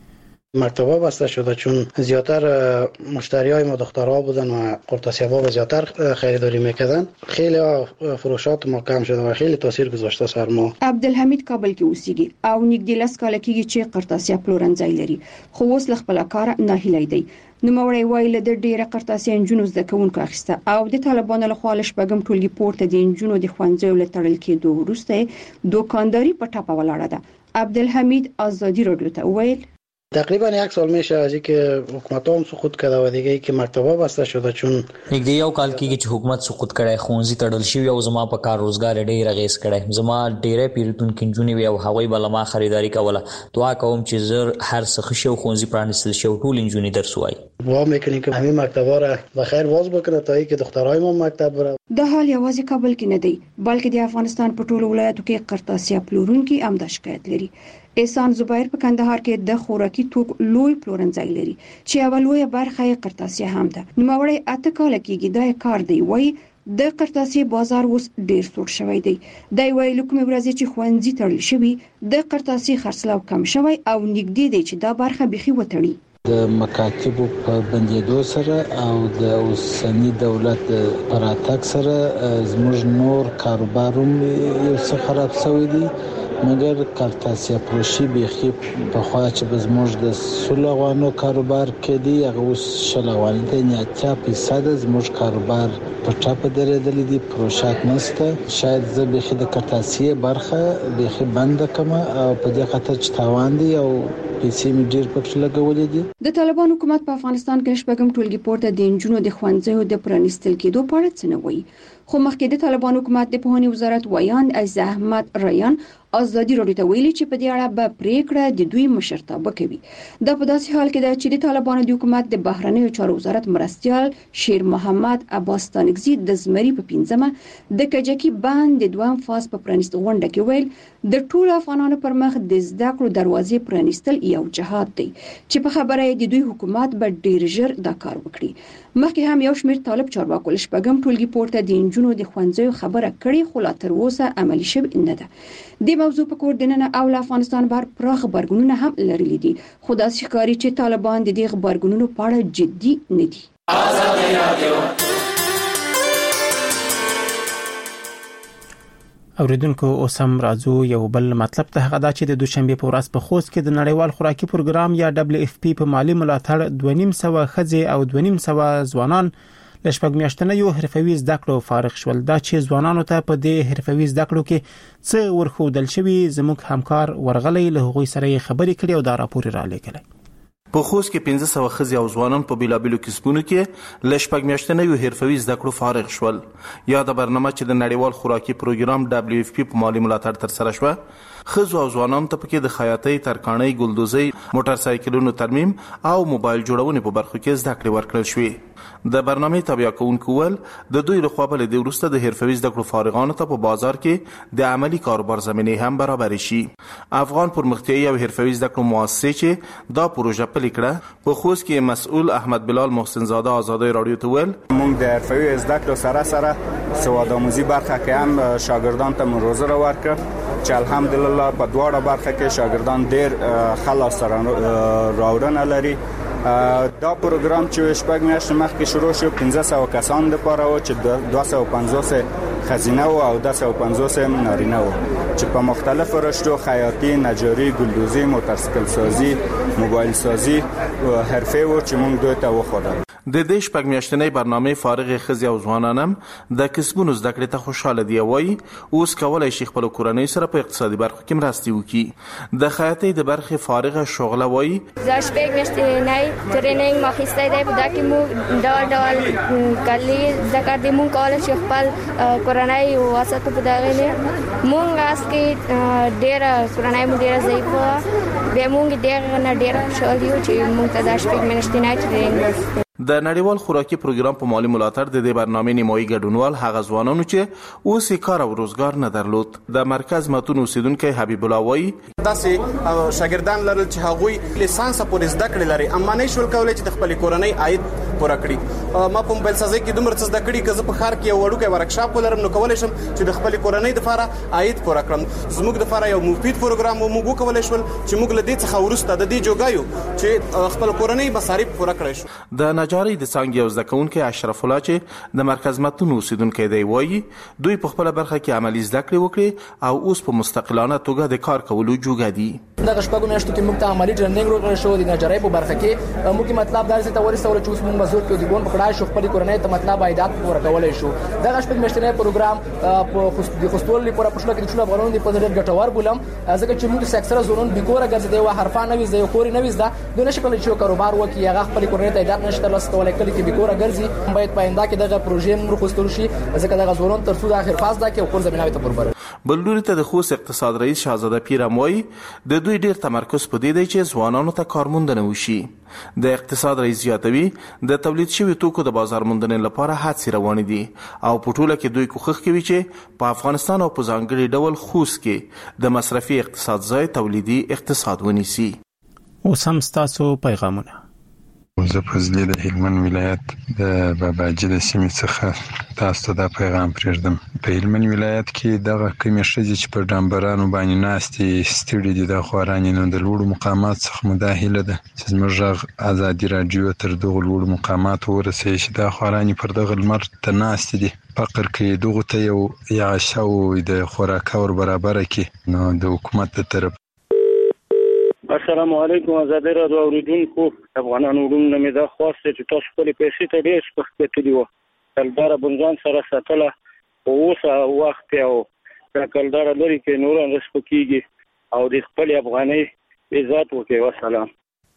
مکتب‌ها بسته شده چون زیاتر مشتریای ما دخترها بودن و قرطاسی‌ها و زیاتر خریداری میکردن. خیلی فروشات ما کم شده و خیلی تاثیر گذاشته سر ما. عبدالحمید کابل کې اوسېږي او نږدې لس کاله کېږي چې قرطاسي پلورنځای لري، خو اوس له خپل کار ناهیلی دی. نوموړی وایي له ډېره قرطاسي انجونو زده کوونکو اخیسته او د طالبانو لخوا له شپږم ټولګي پورته د انجونو د ښوونځیو له تړل کېدو وروسته دوکانداري په ټاپه ولاړه ده. عبدالحمید آزادی رادیو ته ویل تقریبا یک سال میشه از اینکه حکومت هم سقوط کرده و دیگه ای که مکتب‌ها بسته شده چون نږدې یو کال کېږي چې حکومت سقوط کړی، ښوونځي تړل شوي او زما په کار روزګار ډېر اغېز کړی. زما ډېری پیرودونکي نجونې وې او هغوی به له ما خریداري کوله. دعا کوم چې زر هر څه ښه شي او ښوونځي پرانیستل شي او ټول نجونې درس ووایي. دعا میکنیم که همین مکتب‌ها را بخیر باز بکنه تا اینکه دخترای ما مکتب بره. دا حال یوازې کابل کې نه دی بلکې د افغانستان په ټولو ولایتو کې قرطاسي پلورونکي هم د شکایت لري. احسان زبیر په کندهار کې د خوراکي توکو لوی پلورنځای لري چې اول لوی برخه یې قرطاسي هم ده. نوموړی اته کاله کېږي دا کار دی. وایي د قرطاسي بازار اوس ډیر سوړ شوی دی. دا وایي لکه ورځې چې خوندزي تړل شوی د قرطاسي خرڅلاو کم شوی او نږدې دی چې دا برخه بيخي وتړي. د مکاتبو په بندیدو سره او د اوسنی دولت پراتک سره زموږ نور کاروباروم یو څه خراب شوی دی. مګر قرطاسي پروشي بيخي په خوا چې زموږ د سولغوانو کاروبار کې دی هغه اوس شلغوان دی نه اتیا فیصد زموږ کاروبار په ټاپه درېدل دي، پروشات نشته. شاید زه بيخي د قرطاسي برخه بيخي بند کم او په دې خاطر چې تاوان دي او پیسې مې ډېر پکې لګولې دي. د طالبان حکومت په افغانستان کې شپږم ټولګي پورته د انجونو د ښوونځیو د پرانیستل کېدو په اړه څه نه وایي. خو مخکې د طالبان حکومت د پوهنې وزارت ویان از احمد ریان آزادي رادیو ته ویلي چې په دې اړه به پریکړه د دوی مشرتابه کوي. دا په داسې حال کې ده چې د طالبانو د حکومت د بهرنیو چارو وزارت مرستيال شیر محمد عباس تانکزي د زمري په پنځمه د کجکی بند د دوام فاز په پرانیست غونډه کې ویل د ټول افغانانو پر مخ د زده کړو دروازې پرانیستل یو جهاد دی چې په خبره د دوی حکومت به ډیر ژر دا کار وکړي. مخکې هم یو شمېر طالب چارواکو له شپږم ټولګي پورته د انجونو د ښوونځیو خبره کړې خو لا تر اوسه عملي شوې نه ده. د موضوع په کور دننه او افغانستان بار پراخ خبرګونونه هم لرلي دي خو دا ښکاري چې طالبان د دې خبرګونونو په اړه جدي نه دي. آزادي رادیو اوریدونکو اوس هم راځو یو بل مطلب ته هغه دا چې د دوشنبه په ورځ په خوست کې د نړیوال خوراکي پروګرام یا دبليو اف پی په مالی ملاتړ دوه نیم سوه ښځې او دوه نیم سوه ځوانان له شپږ میاشتنیو حرفوي زده کړو فارغ شول. دا چې ځوانانو ته په دې حرفوي زده کړو کې څه ورخودل شوی زموږ همکار ورغلی له هغوی سره خبرې کړې او دا راپور را لېږلی. په خوست کې پنځه سوه ښځې او ځوانان په بېلابېلو کسبونو کې له شپږ میاشتنیو حرفوي زده کړو فارغ شول. یاده برنامه چې د نړیوال خوراکي پروګرام دبلیو اف پی په مالي ملاتړ ترسره شوه، ښځو او ځوانانو ته پکې د خیاطۍ، ترکاڼۍ، ګلدوزۍ، موټر سایکلونو ترمیم او موبایل جوړونې په برخو کې زده کړې ورکړل شوې. د برنامې تابع کوونکو ول د دوی لخوا بل د وروسته د حرفوي زده کړو فارغانو ته په بازار کې د عملی کاروبار زمینه هم برابر شي. افغان پرمختیایي او حرفوي زده کړو مؤسسې چې دا پروژه پلي کړه، په خوست کې مسؤل احمد بلال محسن زاده آزادۍ رادیو ته ویل موږ د حرفوي زده کړو سره سره سواد آموزي برخه کې هم شاګردان ته روزه ورکړه چې الحمدلله په دواړه برخه کې شاګردان ډېر خلاص راوړنه لري. دا پروګرام چې شپږ میاشتې مخکې شروع شو پنځه سوه کسان لپاره و چې دوه سوه پنځوس ښځینه و او دوه سوه پنځوس نارینه و چې په مختلفو رشتو خیاطي، نجاري، ګلدوزي، موټرسایکل سازي، موبایل سازي حرفې و چې موږ دوی ته وښودل. د دې شپږ میاشتنۍ برنامې فارغ ښځې او ځوانان هم د کسبونو زده کړې ته خوشحاله دي. وایي اوس کولی شي خپلو کورنۍ سره په اقتصادي برخو کې مرستې وکړي. د خیاطۍ د برخې فارغه شغله وایي زه شپږ میاشتنۍ تریننګ مو اخیستی دی، په دا کې موږ ډول ډول کلي زده کړې موږ کولی شو خپل کورنۍ وساتو. په دغې نه موږ اس کې ډېره کورنۍ مو ډېره ضعیفه وه، بیا موږ ډېر نه ډېر خوشحال یو چې موږ ته دا شپږ میاشتنۍ تریننګ. د نړیوال خوراکي پروګرام په مالي ملاتړ د دې برنامې نیمایي ګډونوال هغه ځوانانو چې اوس یې کار او روزګار نه درلود. د مرکز متون اوسیدونکی حبیب الله وایي داسې شاګردان لرل چې هغوی لیسانس پورې زده کړې لري اما نه شول کولی چې د خپلې کورنۍ عاید پوره کړي. ما په موبایل سازۍ کې دومره څه زده کړي که زه په ښار کې یو وړوکی ورکشاپ ولرم نو کولی شم چې د خپلې کورنۍ دپاره عاید پوره کړم. زموږ دپاره یو مفید پروګرام و، موږ وکولی شول چې موږ له دې څخه وروسته د دې جوګه یو چې خپل کورنۍ مصارف پوره کړی شو. د نجارۍ د څانګې یو زده کوونکی اشرف الله چې د مرکز متون اوسیدونکی دی وایي دوی په خپله برخه کې عملي زده کړې وکړې او اوس په مستقلانه توګه د کار کولو جوګه دي. دغه شپږو میاشتو کې موږ ته عملي ټریننګ ورکړل شو. د نجارۍ په برخه کې موږ مطلب داسې ته ورسول چې اوس موږ مزور کې د ګون پکړای شو خپل کورنۍ ته مطلب عایدات پوره کولای شو. دغه شپږ میاشتنی پروګرام په د خوستول لپاره په شلو کې د ټول افغانانو د پدې ګټور بولم ځکه چې موږ سکسره زونون بیکوره ګرځي او حرفانه وي زه کوري نه وزدا دوی نشي کولای چې کاروبار وکړي هغه خپل کورنۍ ته عایدات نشته لاس کولای کلی کې بیکوره ګرځي. باید پاینده کې دغه پروژې نور خوستول شي ځکه دغه زونون تر څو د اخر فاز دا کې او کور زمينه ته برابر. بل لوري ته د خوست اقتصاد رئیس شاهزاده پیرموي د دوی ډیر تمرکز په دې دی چې ځوانانو ته کارموندنه وشي. د اقتصاد رئیس زیاتوي د تولید شوی توکو د بازار موندنې لپاره هڅې روانې دي او په ټوله کې دوی کوښښ کوي چې په افغانستان او په ځانګړي ډول خوست کې د مصرفي اقتصاد ځای تولیدي اقتصاد ونیسي. اوس هم ستاسو پیغامونه. زه فضلي د هلمند ولایت د باباجي د سیمې څخه تاسو ته دا پیغام پرېږدم. په هلمند ولایت کې دغه کومې ښځې چې پر ډامبرانو باندې ناستې ستړي دي دا خوارانې نو د لوړو مقامات څخه مو دا هیله ده چې زموږ غږ ازادي راډیو تر دغو لوړو مقاماتو ورسوي چې دا خوارانې پر دغه لمر ته ناستې دي فقر کې دغو ته یو یعشه او د خوراکه ور برابره کړي نو د حکومت د طرف. السلام علیکم آزادۍ راډیو اوریدونکو افغانانو وروڼو مې دا خواست چې تاسو خپلې پیسې ته ډېر سپک کتلي وه کلداره بنځان سره ساتله په اوسه وخت او کلداره لرې کې نور هم سپکېږي او د خپلې افغانۍ عزت وکړي. وسلام.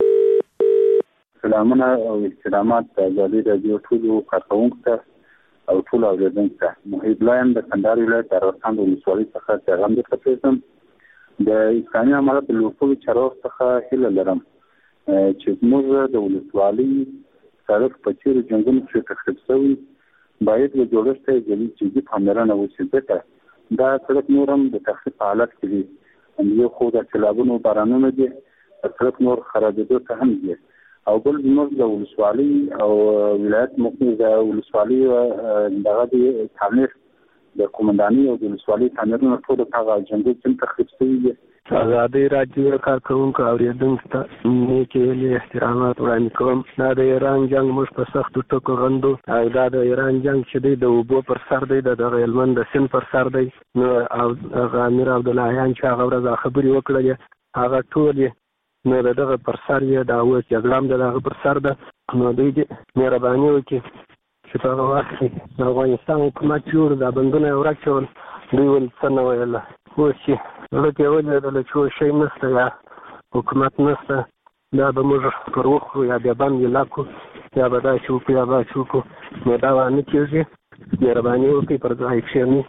سلامونه او احترامات د آزادۍ راډیو ټولو کارکوونکو ته او ټولو اورېدونکو ته. محب الله یم د کندهار ولایت د ارغستان د ولسوالۍ څخه پیغام درته پرېږدم. د اسلامي امارت د لوړپوړو چارواکو څخه هیله لرم چې موږ د ولسوالۍ سړک په تېرو جنګونو کښې تخریب شوی باید له جوړښت ته جدي پاملرنه وشي ځکه دا سړک نور هم د تخریب په حالت کې دي. یو خو د سیلابونو بارانونه دي سړک نور خرابېدو ته هم دي او بل زموږ د ولسوالۍ او ولایت موقع د ولسوالۍ دغه د تعمیر د قومندانۍ او د ولسوالۍ تعمیرونه ټول هغه جنګي چې تخریب شوي دي. آزادۍ راډیو کارکوونکو اورېدونکو ته نیکې هیلې احترامات وړاندې کوم. دا د ایران جنګ موږ په سختو ټکو غندو او دا د ایران جنګ چې دی د اوبو پر سر دی د دغه هلمند د سیند پر سر دی نو او هغه امیر عبداللهیان چې هغه ورځ خبرې وکړلې هغه ټول نو د دغه پر سر یې دا اوس جګړه هم د هغه پر سر ده نو دوی دې مهرباني وکړي چې په هغه وخت کې د افغانستان حکومت جوړ دا بندونه یې ورک شول دوی ول څه نه ویله اوس چې زړه کې ولیدله چې اوس شی نشته یا حکومت نشته دا به موږ پر وخورو یا بیا بند ویلا کو یا به دا چې وکړو یا به چې وکړو نو دا به نه کېږي. مهرباني وکړئ پر ځای کښېنئ.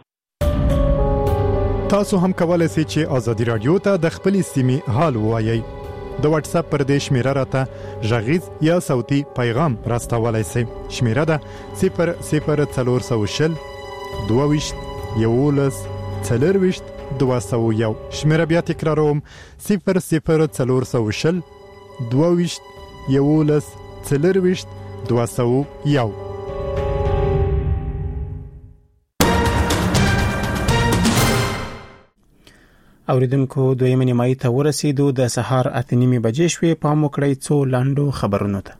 تاسو هم کولای شئ چې ازادي رادیو ته د خپل سیمې حال ووایئ. د واتس اپ پر دې شمیره راته غږیز یا صوتي پیغام راستولای شئ. شمیره ده صفر صفر څلور سوه شل دوه ویشت یولس څلور ویشت دوه سوه یو. شمیره بیا تکراروم صفر صفر څلور سوه شل دوه ویشت یولس څلور ویشت دوه سوه یو. اوریدونکو دویمه نیمایي ته ورسېدو. د سهار اته نیمې بجې شوې. پام وکړئ څو لاندو خبرونو ته.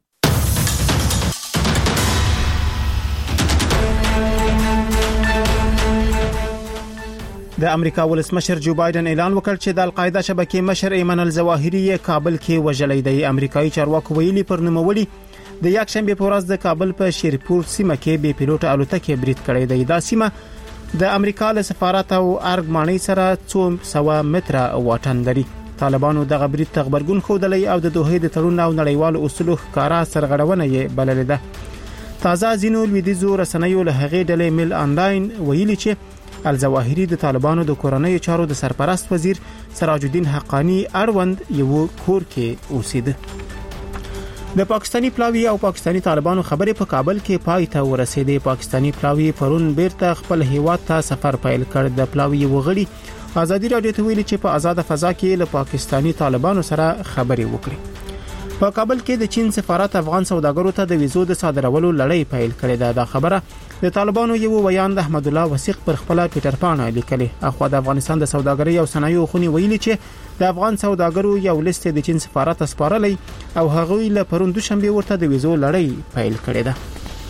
د امریکا ولسمشر جو بایدن اعلان وکړ چې د القاعده شبکې مشر ایمن الظواهری کابل کې وژلی دی. امریکایي چارواکو ویلي پر نوموړي د یکشنبه په ورځ د کابل په شیرپور سیمه کې بې پیلوټ الوتکې برید کړی دی. دا سیمه د امریکا له سفارت او ارګماني سره څو سوه متره واټن لري. طالبانو دغه برید ته غبرګون ښودلی او د دوحې د تړون او نړیوالو اصولو ښکارا سرغړونه یې بللې ده. تازه ځینو لویدیځو رسنیو له هغې ډلې میل آنلاین ویلي چې الظواهری د طالبانو د کورنۍ چارو د سرپرست وزیر سراج الدین حقانی اړوند یو کور کې اوسېده. د پاکستانی پلاوی او پاکستانی طالبانو خبرې په کابل کې پای ته ورسېدې. پاکستانی پلاوی پرون بیرته خپل هیواد ته سفر پیل کړ. د پلاوی وغړي ازادي رادیو ته ویلي چې په آزاد فضا کې له پاکستانی طالبانو سره خبرې وکړي. په کابل کې د چین سفارت افغان سوداګرو ته د ویزو د صادرولو لړۍ پیل کړې ده. دا خبره د طالبانو یو ویاند احمد الله وثیق پر خپل ټوئیټر باندې لیکلي. اخو د افغانستان د سوداګرۍ او صنایعو خونی ویلي چې د افغان سوداګرو یو لیست د چین سفارت اسپارلې او هغه له پروند شنبه ورته د ویزو لړۍ پیل کړې ده.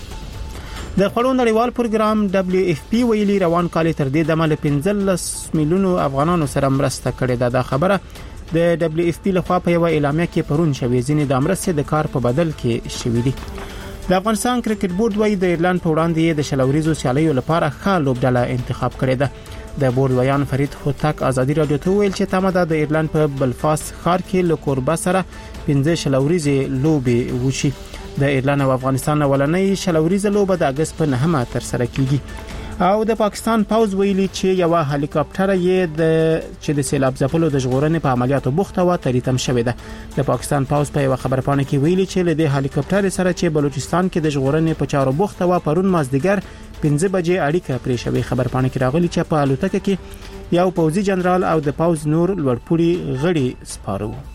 د خړو نړیوال پروګرام دبليو اف پی ویلي روان کال تر دې دمه له پنځلس میلیونو افغانانو سره مرسته کړې ده. دا خبره د دبليو اف پی لخوا په یو اعلامیه کې پرون شوې. ځینې د مرستې د کار په بدل کې شوې دي. د افغانستان کرکټ بورډ وايي د ایرلند په وړاندې د شلوریزو سیالیو لپاره ښه لوبډله انتخاب کړې ده. د بورډ ویان فرید هوتک ازادي رادیو ته ویل چې تمه ده د ایرلند په بلفاست ښار کې له کوربه سره پنځه شلوریزې لوبې وشي. د ایرلند او افغانستان ولنۍ شلوریزه لوبه د اگست په نهمه تر سره کیږي. او د پاکستان پاوز ویلي چې یو هلیکاپټر یې د چې د سیلاب ځپلو د ژغورنې په عملیاتو بوخته و تریتم شوې ده. د پاکستان پاوز په یو خبرپاڼه کې ویلي چې له دې هلیکاپټر سره چې بلوچستان کې د ژغورنې په چارو بوخته و پرون مازدیګر پنځه بجې اړیکه پرې شوې. خبرپاڼه کې راغلي چې په الوتکه کې یو پوځي جنرال او د پاوز نور لوړپوړي غړي سپاره وو.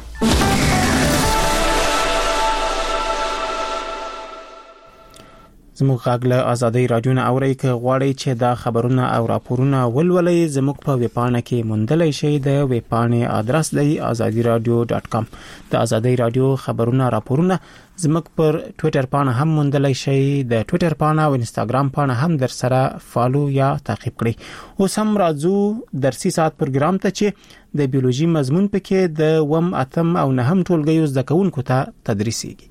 زموږ غاګله ازادي رادیو نه اوري کې غواړي چې دا خبرونه او راپورونه ولولئ. زموږ په ویبپاڼه کې موندلای شئ. د ویبپاڼې آدرس دی ازادي رادیو ډاټ کام. د ازادي رادیو خبرونه راپورونه زموږ پر ټوئیټر باندې هم موندلای شئ. د ټوئیټر باندې او انستګرام باندې هم در سره فالو یا تعقیب کړئ. اوس هم راځو درسي ساعت پروګرام ته چې د بیولوژي مضمون پکې د وم اتم او نهم ټولګیو زده کوونکو ته تدریسيږي.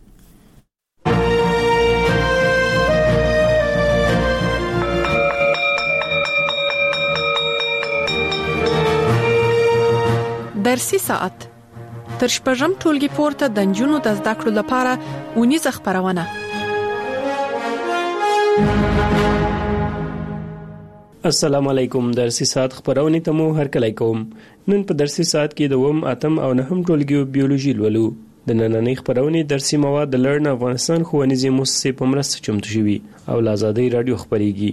درسي ساعت تر شپږم ټولګي پورته د جنونو د زده کړو لپاره ونیزه خبرونه. السلام علیکم. درسي ساعت خبرونه ته مو هرکلی کوم. نن په درسي ساعت کې د وم اتم او نهم ټولګیو بیولوژي لولو. د نننۍ خبرونه درسي مواد د لرن افغانستان ښوونیزې مؤسسې په مرسته چمتو شوي او له ازادۍ رادیو خبريږي.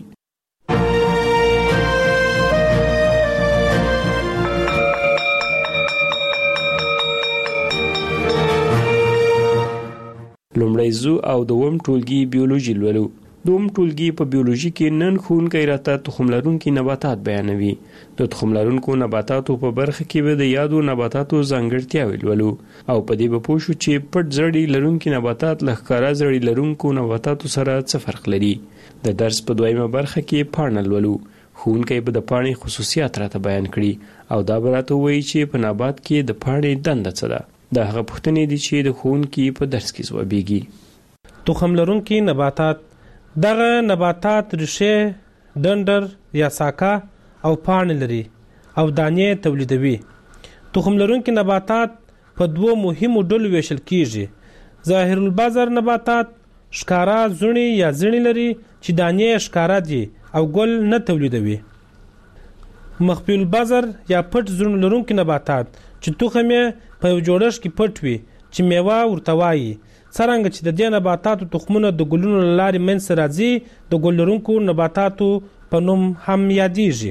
لومړی زو او دوم ټولګي بیولوژي لولو. دوم ټولګي په بیولوژي کې نن ښوونکی راته تخم لرونکي نباتات بیانوي. د تخم لرونکو نباتاتو په برخه کې به د یادو نباتاتو ځانګړتیاوې لولو او په دې به پوه شو چې پټ زړی لرونکي نباتات له ښکارا زړی لرونکو نباتاتو سره څه فرق لري. د درس په دویمه برخه کې پاڼه لولو. ښوونکی به د پاڼې خصوصیات راته بیان کړي او دا به راته وایي چې په نبات کې د پاڼې دنده څه ده. دا هغه پوښتنې دي چې د ښوونکي په درس کې ځوابېږي. تخم لرونکي نباتات دغه نباتات ریښې، ډنډر یا ساکه او پاڼې لري او دانې تولیدوي. تخم لرونکي نباتات په دوو مهمو ډلو ویشل کیږي. ظاهر البذر نباتات ښکارا زړي یا زړي لري چې دانې ښکارا دي او ګل نه تولیدوي. مخفي البذر یا پټ زړي لرونکي نباتات چې تخم یې په یو جوړښت کې پټ وي چې میوه ورته وایي. څرنګه چې د دې نباتاتو تخمونه د ګلونو له لارې منځته راځي د ګل لرونکو نباتاتو په نوم هم یادیږي.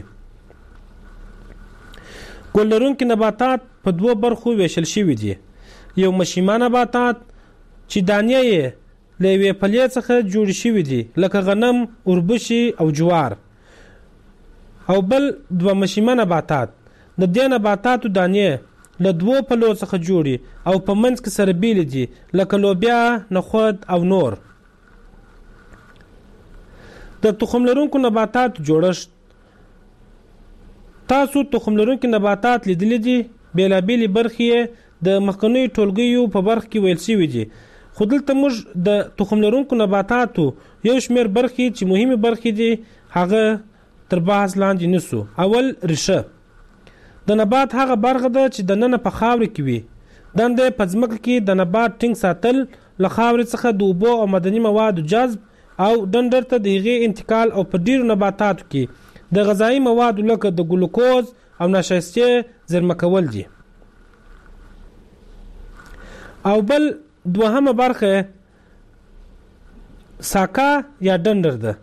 ګل لرونکي نباتات په دوو برخو ویشل شوي دي. یو مشیمه نباتات چې دانې یې له یوې پلې څخه جوړې شوي دي لکه غنم، اوربشي او جوار. او بل دوه مشیمه نباتات د دې نباتاتو دانې له دوو پلو څخه جوړي او په منځ کې سره بیل دي لکه لوبیا، نخود او نور. د تخم لرونکو نباتات جوړښت. تاسو تخم لرونکي نباتات لیدلي دي. بیلابیلې برخې د مخکنیو ټولګیو په برخه کې ویل شوي دي، خو دلته موږ د تخم لرونکو نباتاتو یو شمېر برخې چې مهمې برخې دي هغه تر بحث لاندې نیسو. اول، ریشه. د نبات هغه برخه ده چې د ننه په خاورې کې وي. دنده په ځمکه کې د نبات ټینګ ساتل، له خاورې څخه د اوبو او معدني موادو جذب او ډنډر ته د هغې انتقال، او په ډیرو نباتاتو کې د غذایي موادو لکه د ګلوکوز او نشایستې زیرمه کول دي. او بل دوهمه برخه ساکا یا ډنډر ده.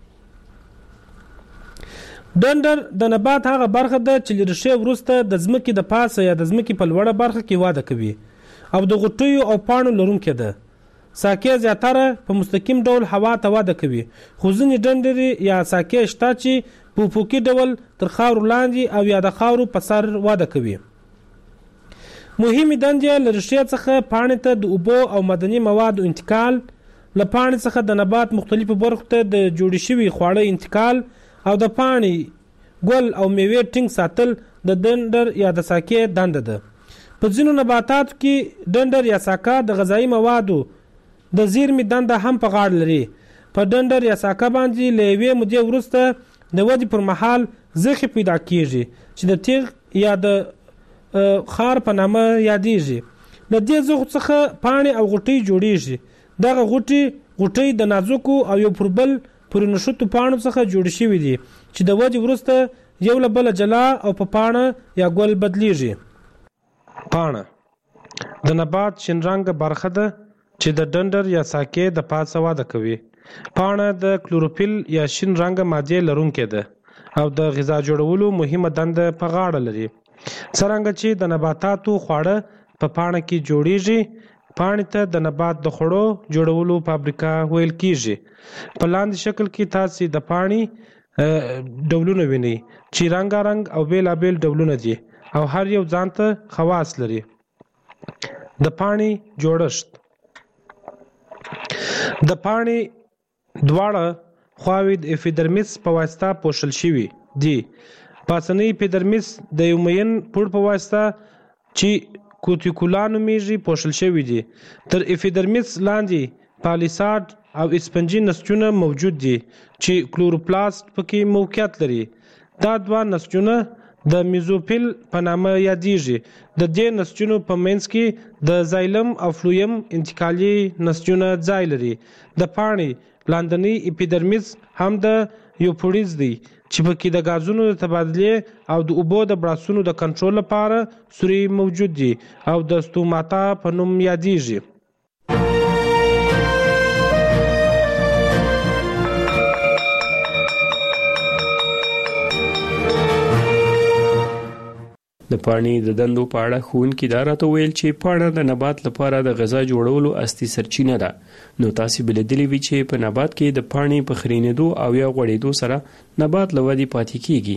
ډنډر د نبات هغه برخه ده چې له ریښې وروسته د ځمکې د پاسه یا د ځمکې په لوړه برخه کې وده کوي او د غوټیو او پاڼو لرونکې ده. ساکې زیاتره په مستقیم ډول هوا ته وده کوي، خو ځینې ډنډرې یا ساکې شته چې په افقي ډول تر خاورو لاندې او یا د خاورو په سر وده کوي. مهمې دندې له ریښې څخه پاڼې ته د اوبو او معدني موادو انتقال، له پاڼې څخه د نبات مختلفو برخو ته د جوړې شوي خواړه انتقال، او د پاڼې، ګل او میوې ټینګ ساتل د ډنډر یا د ساکې دنده ده. په ځینو نباتاتو کې ډنډر یا ساکه د غذایي موادو د زیرمې دنده هم په غاړه لري. په ډنډر یا ساکه باندې له یوې مودې وروسته د ودې پر مهال زخې پیدا کیږي چې د تیغ یا د خار په نامه یادیږي. له دې زخو څخه پاڼې او غوټۍ جوړیږي. دغه غوټۍ غوټۍ د نازکو او یو پر بل پورې نښتو پاڼو څخه جوړ شوي دي چې د ودې وروسته یو له بله جلا او په پاڼه یا ګل بدلیږي. پاڼه د نبات شین رنګه برخه ده چې د ډنډر یا ساکې د پاسه وده کوي. پاڼه د کلوروفیل یا شین رنګه مادې لرونکې ده او د غذا جوړولو مهمه دنده په غاړه لري. څرنګه چې د نباتاتو خواړه په پاڼه کې جوړیږي، پاڼې ته د نبات د خوړو جوړولو فابریکه ویل کیږي. په لاندې شکل کې تاسو د پاڼې ډولونه وینئ چې رنګارنګ او بیلابیل ډولونه دي او هر یو ځانته خواص لري. د پاڼې جوړښت. د پاڼې دواړه خواوې د اپیډرمیس په واسطه پوښل شوي دي. پاسنی اپیډرمیس د یو مین پوړ په واسطه چې کوتیکولا نومیږي پوښل شوي دي. تر اپیډرمیس لاندې پالیساډ او اسپنجي نسجونه موجود دي چې کلوروپلاست پکې موقعیت لري. دا دوه نسجونه د میزوفیل په نامه یادیږي. د دې نسجونو په منځ کې د زایلم او فلویم انتقالي نسجونه ځای لري. د پاڼې لاندنی اپیډرمیس هم د یوپوډیز دی چې پکې د غازونو د تبادلې او د اوبو د براسونو د کنټرول لپاره سوري موجود دي او د ستوماتا په نوم یادیږي. د پاڼې د دندو په اړه ښوونکي دا راته ویل چې پاڼه د نبات لپاره د غذا جوړولو اصلي سرچینه ده. نو تاسو به لیدلي وي چې په نبات کې د پاڼې په خرینېدو او یا غوړېدو سره نبات له ودې پاتې کیږي.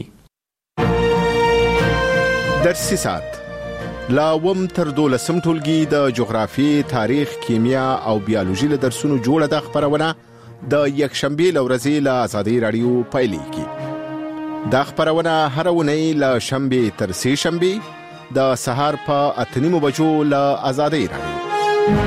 درسي ساعت لا وم تر دولسم ټولګي د جغرافیې، تاریخ، کیمیا او بیولوژي له درسونو جوړه د خبرونه د یکشنبې له ورځې له آزادۍ رادیو پیلېږي. دا خبرونه هر اونۍ له شنبې تر سې شنبې د سهار په اته نیمو بجو له آزادۍ رادیو.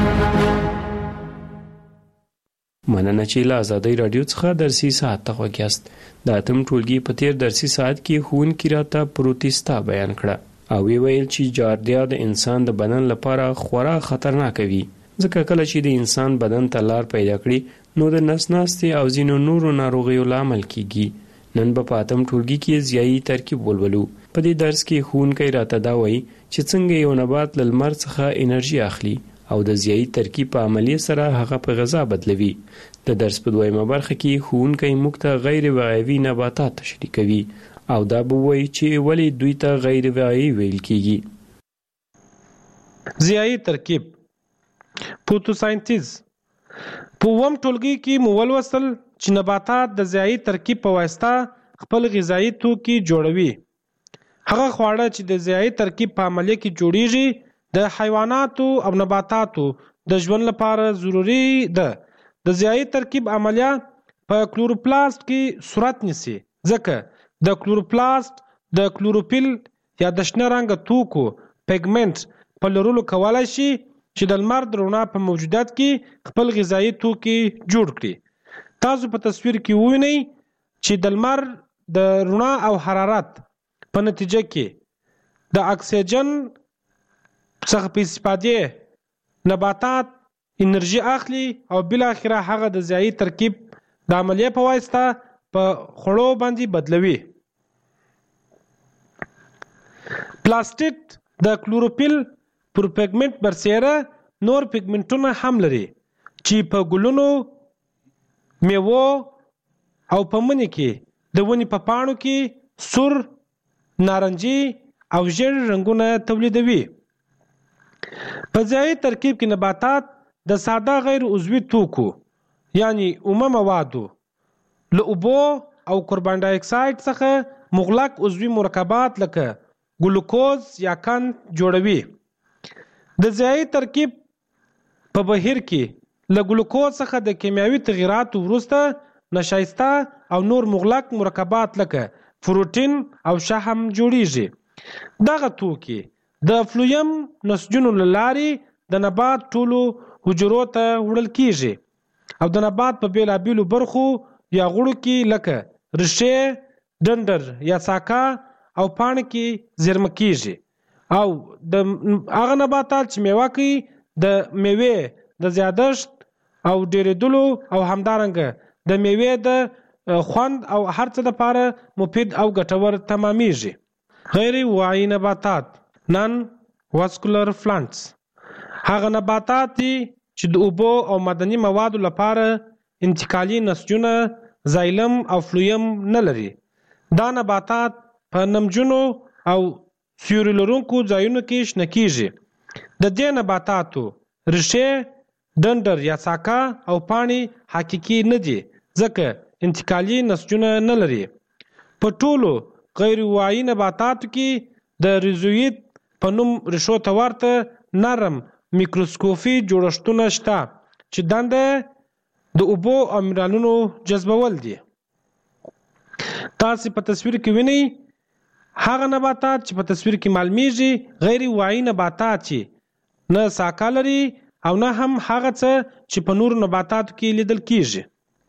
مننه چې له آزادۍ رادیو څخه درسي ساعت ته غوږ یاست. د اتم ټولګي په تیر درسي ساعت کې ښوونکي راته پروتستا بیان کړه. او ویل چې جاردیا د انسان د بدن لپاره خورا خطرناک وي ځکه کله چې د انسان بدن ته لار پیدا کړي نو د نس ناستې او ځینو نورو ناروغیو لامل کیږي. نن به په اتم ټولګي کې ضیایي ترکیب ولولو. په دې درس کې ښوونکی راته دا وایي چې څنګه یو نبات له لمر څخه انرژي اخلي او د ضیایي ترکیب په عملیې سره هغه په غذا بدلوي. د درس په دویمه برخه کې ښوونکی موږ ته غیر وعیوي نباتات تشریح کوي او دا به وایي چې ولې دوی ته غیر وعیوي ویل کیږي. ضیایي ترکیب فوتوساینتیز. په اووم ټولګي کې مو ولوستل چې نباتات د ضیایي ترکیب په واسطه خپل غذایي توکي جوړوي. هغه خواړه چې د ضیایي ترکیب په عملیه کې جوړیږي د حیواناتو او نباتاتو د ژوند لپاره ضروری ده. د ضیایي ترکیب عملیه په کلوروپلاست کې صورت نیسي ځکه د کلوروپلاست د کلوروفیل یا د شنه رنګ توکو پیګمنټ په لرلو کولای شي چې د لمر د رڼا په موجودیت کې خپل غذایي توکي جوړ کړي. تاسو په تصویر کې ووینئ چې د لمر د رڼا او حرارت په نتیجه کې د اکسیجن څخه په استفادې نباتات انرژي اخلي او بل اخره هغه د ضیایي ترکیب د عملیې په واسطه په خوړو باندې بدلوي. پلاستیک د کلوروفیل پر پیګمنټ برسیره نور پیګمنټونه هم لري چې په ګلونو، میوو او په مني کې د ونې په پاڼو کې سور، نارنجي او ژیړ رنګونه تولیدوي. په ضیایي ترکیب کې نباتات د ساده غیر عضوي توکو یعنی اومه موادو له اوبو او کاربن ډای اکساید څخه مغلق عضوي مرکبات لکه ګلوکوز یا قند جوړوي. د ضیایي ترکیب په بهیر کې له ګلوکوز څخه د کیمیاوي تغییراتو وروسته نشایسته او نور مغلق مرکبات لکه پروتین او شحم جوړیږي. دغه توکي د فلویم نسجونو له لارې د نبات ټولو حجرو ته وړل کیږي او د نبات په بیلابیلو برخو یا غړو کې لکه ریښې، ډنډر یا ساکا او پاڼې کې زیرمه کیږي او د هغه نباتات چې میوه کوي د میوې د زیادښت او ډیریدلو او همدارنګه د میوې د خوند او هر څه لپاره مفید او ګټور تمامیږي. غیر واعي نباتات نان واسکولر پلانټس هغه نباتات دي چې د اوبو او معدني موادو لپاره انتقالي نسجونه زایلم او فلویم نه لري. دا نباتات په نمجنو او سیوري لرونکو ځایونو کې شنه کیږي. د دې نباتاتو ریښې، ډنډر یا ساکا او پاڼې حقیقي نه دي ځکه انتقالي نسجونه نه لري. په ټولو غیر واعي نباتاتو کې د ریزویت په نوم ریښو ته ورته نرم میکروسکوپي جوړښتونه شته چې دنده د اوبو او منرالونو جذبول دي. تاسو په تصویر کې وینئ هغه نباتات چې په تصویر کې معلومیږي غیر واعي نباتات چې نه ساکا لري او نه هم هغه څه چې په نورو نباتاتو کې لیدل کیږي.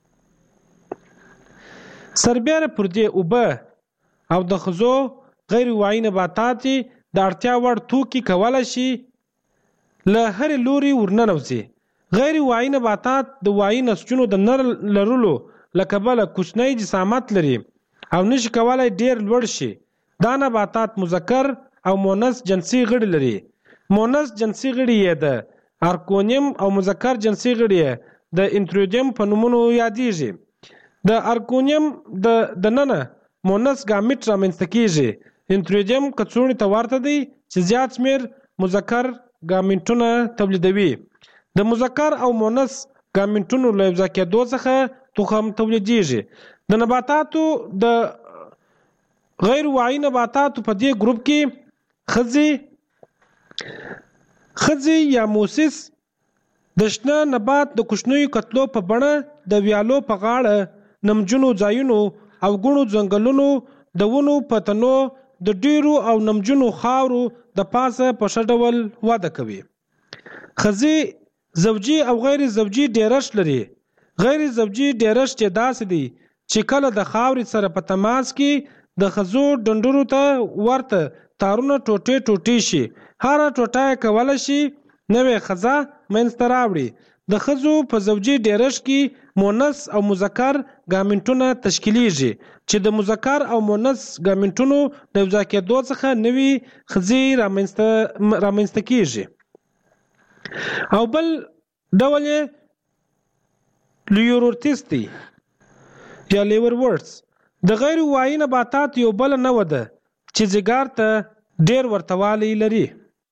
سربیره پر دې اوبه او د خزو غیر واعي نباتات د اړتیا وړ توکي کولای شي له هر لوري ورننوځي. غیر واعي نباتات د واعي نسجونو د نر لرلو له کبله کوچنی جسامت لري او نشي کولای ډیر لوړ شي. دا نباتات مذکر او مؤنث جنسي غړي لري. مؤنث جنسي غړي یې د ارکونیم او مذکر جنسي غړي یې د انتروجیم په نومونو یادیږي. د ارکونیم د دننه مؤنث ګامیټ رامنځته کیږي. انتروجیم کڅوړې ته ورته دی چې زیات شمیر مذکر ګامیټونه تولیدوي. د مذکر او مؤنث ګامیټونو له یوځای کېدو څخه تخم تولیدیږي. د نباتاتو د غیر واعي نباتاتو په دې ګروپ کې خزي خزي یا موسس د شنه نبات د کوچنیو کتلو په بڼه د ویالو په غاړه نمجنو ځایونو او ګڼو ځنګلونو د ونو په تنو د ډیرو او نمجنو خاورو د پاسه په ښه ډول وده کوي. خزي زوجي او غیر زوجي ډیرښت لري. غیر زوجي ډیرښت یې داسې دی چې کله د خاورې سره په تماس کې د خزو ډنډرو ته ورته تارونه ټوټې ټوټې شي. هر ټوټه کولای شي نوې خزه منځته راوړي. د ښځو په زوجي ډیرښت کې مؤنث او مذکر ګامنټونه تشکیلیږي چې د مذکر او مؤنث ګامنټونو د یوځای کېدو څخه نوې ښځې رامنځته رامنځته کیږي. او بل ډول یې لیورورتیس دی یا لیورورټس. د غیر وایي نباتات یو بل نوع ده چې ځیګر ته ډیر ورتوالی لري.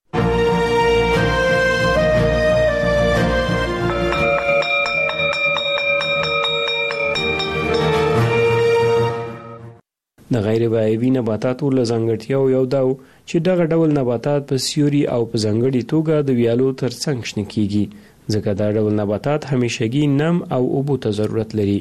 د غیر وایي نباتاتو له ځانګړتیاو یو دا و چې دغه ډول نباتات په سیوري او په ځانګړي توګه د ویالو ترڅنګ شنه کیږي، ځکه دا ډول نباتات همیشګي نم او اوبو ته ضرورت لري.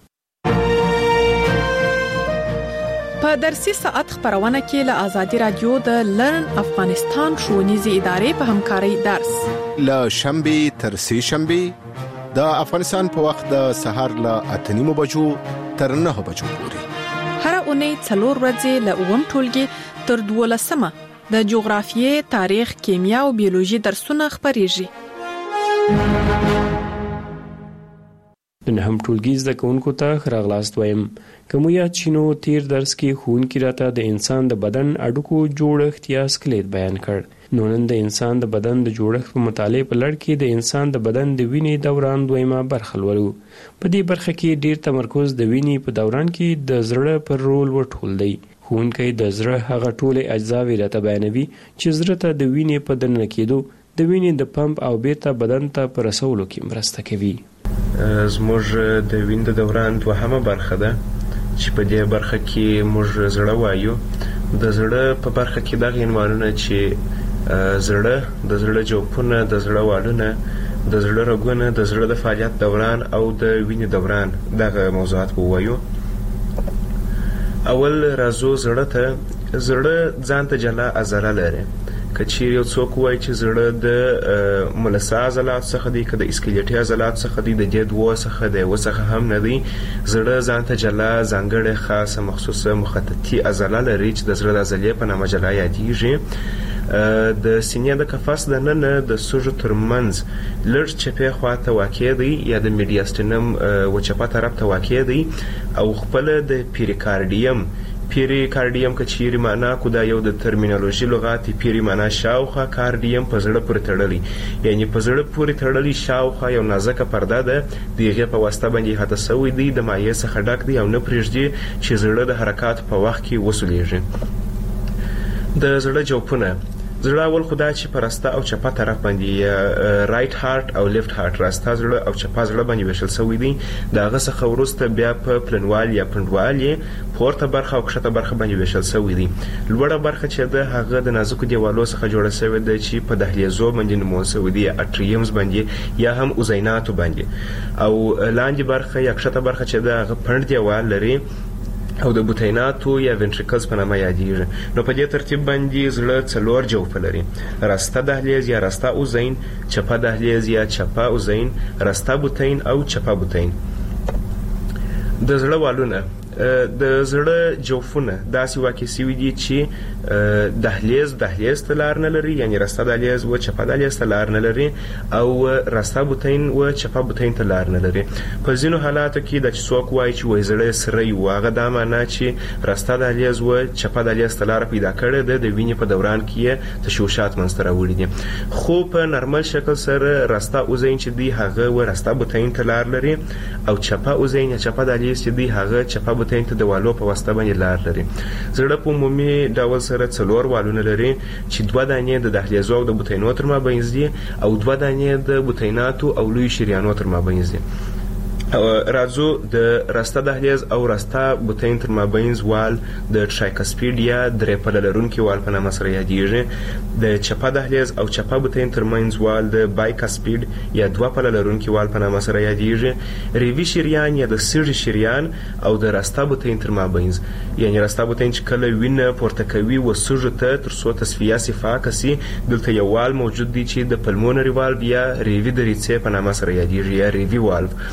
په درسي ساعت خبرونه کې له آزادي رادیو د لرن افغانستان ښوونیزې ادارې په همکارۍ درس له شنبه تر سه شنبه د افغانستان په وخت د سهار له اته نیمو بجو تر نه بجو پورې. هر اونۍ څلور ورځې له اووم ټولګي تر دولسمه د جغرافیې، تاریخ، کیمیا او بیولوژي درسونه خبريږي. د نهم ټولګي زده کوونکو ته راغلاست وایم. کوم یاد شینو تیر درس کې ښوونکي راته د انسان د بدن اډوکو جوړښت یا سکلیټ بیان کړ. نو نن د انسان د بدن د جوړښت په مطالعه په لړ کې د انسان د بدن د وینې دوران دویمه برخه لولو. په دې برخه کې ډیر تمرکز د وینې په دوران کې د زړه پر رول وټول دی. ښوونکی د زړه هغه ټولې اجزاوې راته بیانوي چې زړه ته د وینې په دننه کېدو، د وینې د پمپ او بیرته بدن ته په رسولو کې مرسته کوي. زموږ د وینې د دوران دوهمه برخه ده چې په دې برخه کې موږ زړه وایو. د زړه په برخه کې دغه عنوانونه چې زړه، د زړه جوفونه، د زړه والونه، د زړه رګونه، د زړه د فعالیت دوران او د وینې دوران، دغه موضوعات ووایو. اول راځو زړه ته. زړه ځان ته جلا عضله لري. که چیرې یو څوک وایي چې زړه د ملسا عضلات څخه دی، که د اسکلیټي عضلات څخه دی، د دې دوه څخه دی، و څخه هم نه دی. زړه ځان ته جلا ځانګړې خاصه مخصوصه مخططي عضله لري چې د زړه د عضلې په نامه جلا یادیږي. د سینې د قفس د ننه د سوژو ترمنځ لږ چپې خواته واقع دی یا د میډیاستینم و چپه طرف ته واقع دی او خپل د پیریکارډیم پیریکارډیم که چیرې معنا کو دا یو د ترمینالوژي لغات پیری معنا شاوخوا، کارډیم په زړه پورې تړلی، یعنی په زړه پورې تړلی شاوخوا یو نازکه پرده ده، د هغې په واسطه باندې احاطه سوی دی، د مایع څخه ډک دی او نه پرېږدي چې زړه د حرکات په وخت کې وسولیږي. د زړه جوفونه. زړه اول خدا چې په راسته او چپه طرف باندې رائټ هارت او لیفت هارت، راسته زړه او چپه زړه باندې ویشل شوی دی. د هغه څخه وروسته بیا په پلنوال یا پنډوال یې پورته برخه او کښته برخه باندې ویشل شوی دی. لوړه برخه چې ده هغه د نازکو دیوالو څخه جوړه شوې ده چې په دهلیزو باندې نومول شوی دی، اټریمز باندې یا هم اوزیناتو باندې. او لاندې برخه یا کښته برخه چې ده هغه پنډ دیوال لري او د بوتیناتو یا وینټریکلز په نامه یادیږي. نو په دې ترتیب باندې زړه څلور جوفه لري: راسته دهلیز یا راسته اوزین، چپه دهلیز یا چپه اوزین، راسته بوتین او چپه بوتین. د زړه والونه. د زړه جوفونه داسې واقع شوي دي چې دهلیز دهلیز ته لار نه لري، یعنی راسته دهلیز و چپه دهلیز ته لار نه لري، او راسته بوتین و چپه بوتین ته لار نه لري. په ځینو حالاتو کې د چې څوک وایي چې وایي زړه سری و، هغه دا معنا چې راسته دهلیز و چپه دهلیز ته لار پیدا کړې ده، د وینې په دوران کې یې تشوشات منځته راوړي دي. خو په نارمل شکل سره راسته اوزین چې دی هغه و راسته بوتین ته لار لري، او چپه اوزین یا چپه دهلیز چې دی هغه چپه ته د والو په واسطه باندې لار لري. زړه په عمومي ډول سره څلور والونه لري چې دوه دانې د دهلیزو او د بوتینو تر مابینځ دي او دوه دانې د بوتیناتو او لوی شریانو تر مابینځ دي. راځو د راسته دهلیز او راسته بوتین تر مابینځ وال د ټرایکسپیډ یا درې پله لرونکي وال په نامه سره یادیږي. د چپه دهلیز او چپه بوتین تر منځ وال د بایکسپیډ یا دوه پله لرونکي وال په نامه سره یادیږي. ریوي شریان یا د سیړي شریان او د راسته بوتین تر مابینځ، یعنی راسته بوتین چې کله وینه پورته کوي و سږو ته تر څو تصفیه صفا کسي، دلته یو وال موجود دی چې د پلمونري والو یا ریوي د ریڅې په نامه سره یادیږي یا ریوي والو.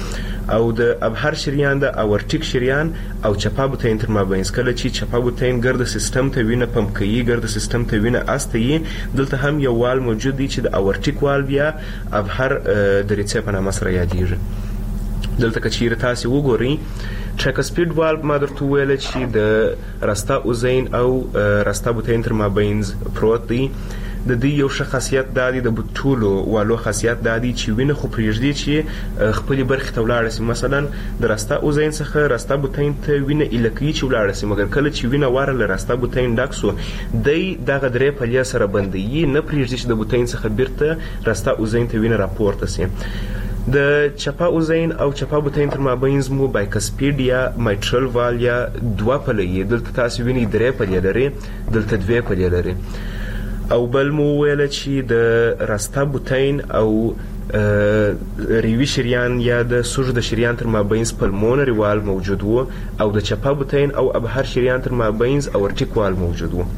او د ابهر شریان د اورټیک شریان او چپا بوتین تر مابینځ کله چې چپا بوتین ګرد سیستم ته وینه پمپ کوي ګرد سیستم ته وینه استي دلته هم یو وال موجود دی چې د اورټیک وال بیا ابهر دریڅه په نامه سره یادېږي. دلته که چیرې تاسې وګورئ ټریکسپیډ والو ما درته وویله چې د راسته اوزین او راسته بوتین تر مابینځ پروت دی. د دې یو ښه خاصیت دا دی د ټولو والو خاصیت دا دی چې وینه خو پرېږدي چې خپلې برخې ته ولاړه شي. مثلا د راسته اوزین څخه راسته بوتین ته وینه ایله کوي چې ولاړه شي، مګر کله چې وینه واره له راسته بوتین ډک سو دی دغه درې پلې سره بندوي، نه پرېږدي چې د بوتین څخه بیرته راسته اوزین ته وینه راپورته شي. د چپا اوزین او چپا بوتین تر مابینځ مو بایکسپیډ یا مایټرل وال یا دوه پلې، دلته تاسې وینئ درې پلې لري، دلته دوې پلې لري. او بل مو ویله چې د راسته بوتین او ریوي شریان یا د سوژ د شریان تر مابینځ پلمونري وال موجود وو او د چپا بوتین او ابهر شریان تر مابینځ اورټیک وال موجود وو.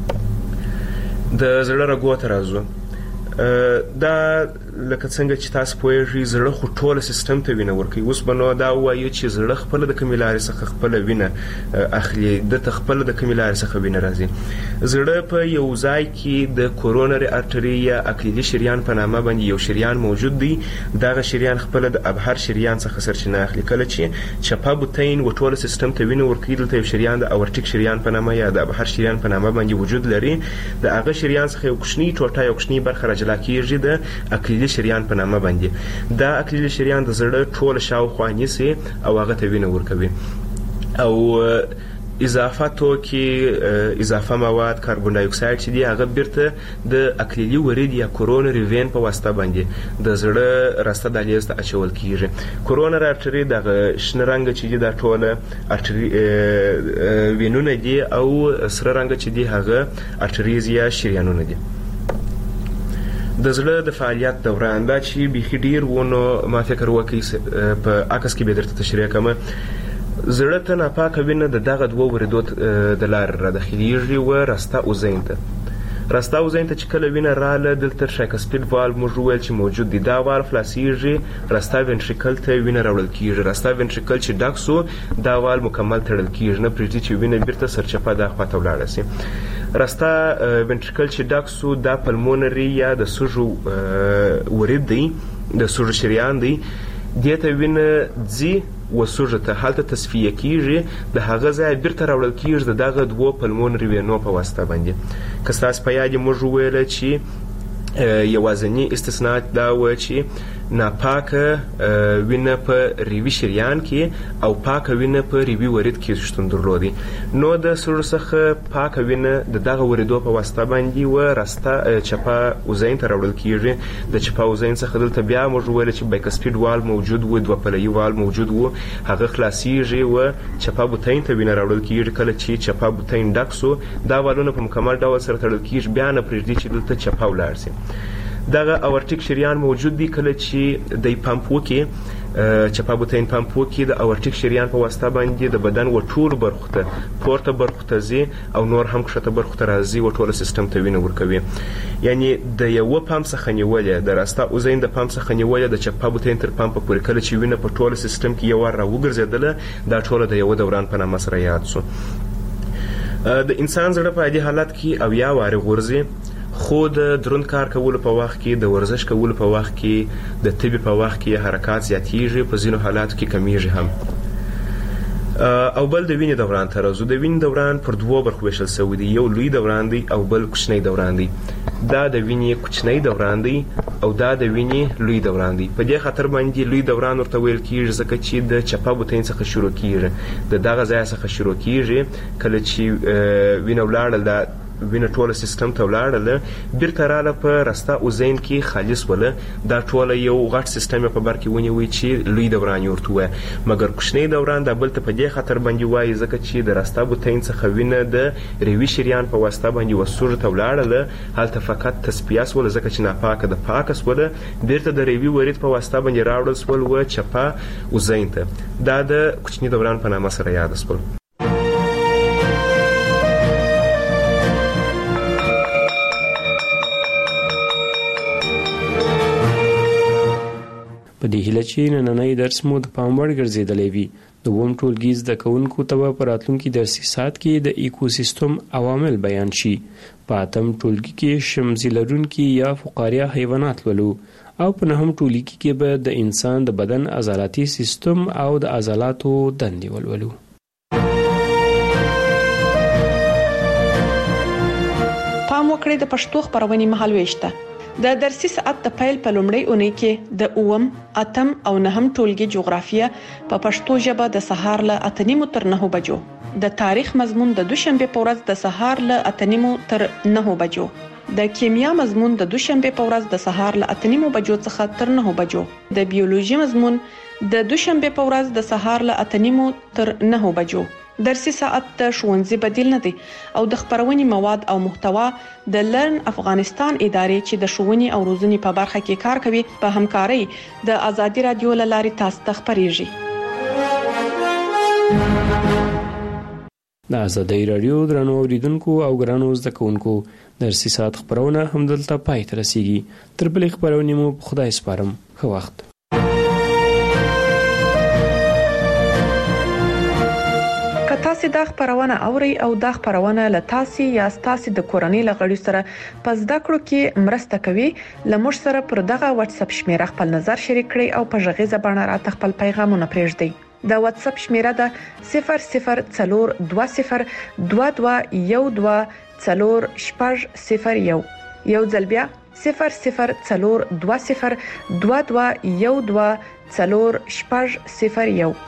د زړه رګو ته راځو. دا لکه څنګه چې تاسو پوهیږئ زړه خو ټوله سیستم ته وینه ورکوي. اوس به نو دا ووایو چې زړه خپله د کومې لارې څخه خپله وینه اخلي، دته خپله د کومې لارې څخه وینه راځي. زړه په یو ځای کې د کورونري ارټري یا اکلیلي شریان په نامه باندې یو شریان موجود دی. دغه شریان خپله د ابهر شریان څخه سرچینه اخلي. کله چې چپا بوتین و ټوله سیستم ته وینه ورکوي دلته یو شریان د اورټیک شریان په نامه یا د ابهر شریان په نامه باندې وجود لري. د هغه شریان څخه یو کوچنی ټوټه یو کوچنی برخه راجلا کېږي د اکلیلي شریان په نامه باندې. دا اکلیلي شریان د زړه ټوله شاوخوا نیسي او هغه ته وینه ورکوي. او اضافه توکي اضافه مواد کاربن ډای اکساید چې دی هغه بیرته د اکلیلي ورید یا کورونري وین په واسطه باندې د زړه راسته دهلیز ته اچول کیږي. کورونري ارټري دغه شنه رنګ چې دی دا ټوله ارټري وینونه دي او سره رنګ چې دی هغه ارټریز یا شریانونه دي. د زړه د فعالیت دوران دا چې بیخي ډیر ونه ما فکر وکړي په عکس کې به درته تشریح کوم. زړه ته ناپاکه وینه د دغه دوه وریدو د لارې راداخلیږي و راسته اوزین ته. راسته اوزین ته چې کله وینه راله دلته ټریکسپیډ والو موږ وویل چې موجود دی. دا والو خلاصیږي، راسته وینټریکل ته وینه راوړل کیږي. راسته وینټریکل چې ډک سو دا والو مکمل تړل کیږي، نه پرېږدي چې وینه بیرته سرچپه دا خواته ولاړه شي. راسته وینټریکل چې ډک سو دا پلمونري یا د سوژو ورید دی، د سوژو شریان دی. دې ته وینه ځي و سوژه ته هلته تصفیه کیږي، د هغه ځای بیرته راوړل کیږي د دغه دوه پلمونري وینو په واسطه باندې. که ستاسو په یاد موږ وویله چې یوازینی استثناء دا و چې ناپاکه وینه په ریوي شریان کې او پاکه وینه په ریوي ورید کې شتون درلودي. نو د سوژ څخه پاکه وینه د دغه وریدو په واسطه باندې و راسته چپا اوزین ته راوړل کیږي. د چپا اوزین څخه دلته بیا موږ ویل چې بایکسپیډ وال موجود و، دوه پلوي وال موجود و، هغه خلاصیږي و چپا بوتین ته وینه راوړل کیږي. کله چې چپا بوتین ډک سو دا والونه په مکمل ډول سره تړل کیږي، بیا نه پرېږدي چې دلته چپا ولاړ شي. دغه اورټیک شریان موجود دی. کله چې د پمپ وکي چپا بوتین پمپ وکي د اورټیک شریان په واسطه باندې د بدن و ټول برخو ته پورته برخو ته ځي او نور هم کښته برخو ته راځي و ټوله سیستم ته وینه ورکوي. یعنی د یوه پمپ څخه نیولې د راسته اوزین د پمپ څخه نیولې د چپا بوتین تر پمپ پورې کله چې وینه په ټوله سیستم کې یو وار راوګرځېدله دا ټوله د یوه دوران په نامه سره یاد سو. د انسان زړه په عادي حالت کې اویا وارې غورځي، خو د دروند کار کولو په وخت کې، د ورزش کولو په وخت کې، د طبي په وخت کې حرکات زیاتیږي، په ځینو حالاتو کې کمیږي هم. او بل د وینې دوران ته راځو. د وینې دوران پر دوو برخو ویشل شوی دی، یو لوی دوران دی او بل کوچنی دوران دی. دا د وینې کوچنی دوران دی او دا د وینې لوی دوران دی. په دې خاطر باندې لوی دوران ورته ویل کیږي ځکه چې د چپا بوتین څخه شروع کیږي، د دغه ځای څخه شروع کیږي. کله چې وینه ولاړل دا وینه ټوله سیستم ته ولاړله بیرته راله په راسته اوزین کې خالص وله. دا ټوله یو غټ سیستم په بر کې ونیوي چې لوی دوران یې ورته ووایه. مګر کوچنی دوران دا بل ته په دې خاطر باندې وایي ځکه چې د راسته بوتین څخه وینه د ریوي شریان په واسطه باندې و سوژو ته ولاړله، هلته فقط تصفیه سوله ځکه چې ناپاکه د پاکه سوله، بیرته د ریوي ورید په واسطه باندې راوړل سول و چپا اوزین ته. دا د کوچني دوران په نامه سره یاد سول. په دې هیله چې نننی درس مو د پام وړ ګرځېدلی وي. د اووم ټولګي زده کوونکو ته به په راتلونکي درسي ساعت کې د ایکوسیستم عوامل بیان شي. په اتم ټولګي کې شمزي لرونکي یا فقاریه حیوانات لولو او په نهم ټولګي کې به د انسان د بدن عضلاتي سیستم او د عضلاتو دندې ولولو. پام وکړئ د پښتو خبرونې مهالويش ته. د درسي ساعت د پیل په لومړۍ اونۍ کې د اووم، اتم او نهم ټولګي جغرافیه په پښتو ژبه د سهار له اته نیمو تر نهو بجو، د تاریخ مضمون د دوشنبه په ورځ د سهار له اته نیمو تر نهو بجو، د کیمیا مضمون د دوشنبه په ورځ د سهار له اته نیمو بجو څخه تر نهو بجو، د بیولوژي مضمون د دوشنبه په ورځ د سهار له اته نیمو تر نهو بجو. درسي ساعت د ښوونځي بدیل نه دی او د خبرونې مواد او محتوا د لرن افغانستان ادارې چې د ښوونې او روزنې په برخه کې کار کوي په همکارۍ د ازادي رادیو له لارې تاسو ته خبريږي. د ازادي رادیو درنو اوریدونکو او ګرانو زده کوونکو درسي ساعت خبرونه همدلته پای ته رسیږي. تر بلې خبرونې مو په خدای سپارم. ښه وخت. تاسو دا خبرونه اوري او دا خبرونه له تاسو یا تاسو د کورنۍ لغړی سره په زده کړو کې مرسته کوي. لمر سره پر دغه واتس اپ شمیره خپل نظر شریک کړئ او په ژغې زبانه را خپل پیغامونه پرېږدئ. د واتس اپ شمیره ده صفر صفر څلور دوه صفر دوه دوه یو دوه څلور شپږ صفر یو. یو ځل بیا صفر صفر څلور دوه صفر دوه دوه یو دوه څلور شپږ صفر یو.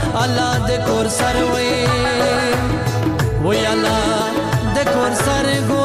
سر وي وی الله د کور سر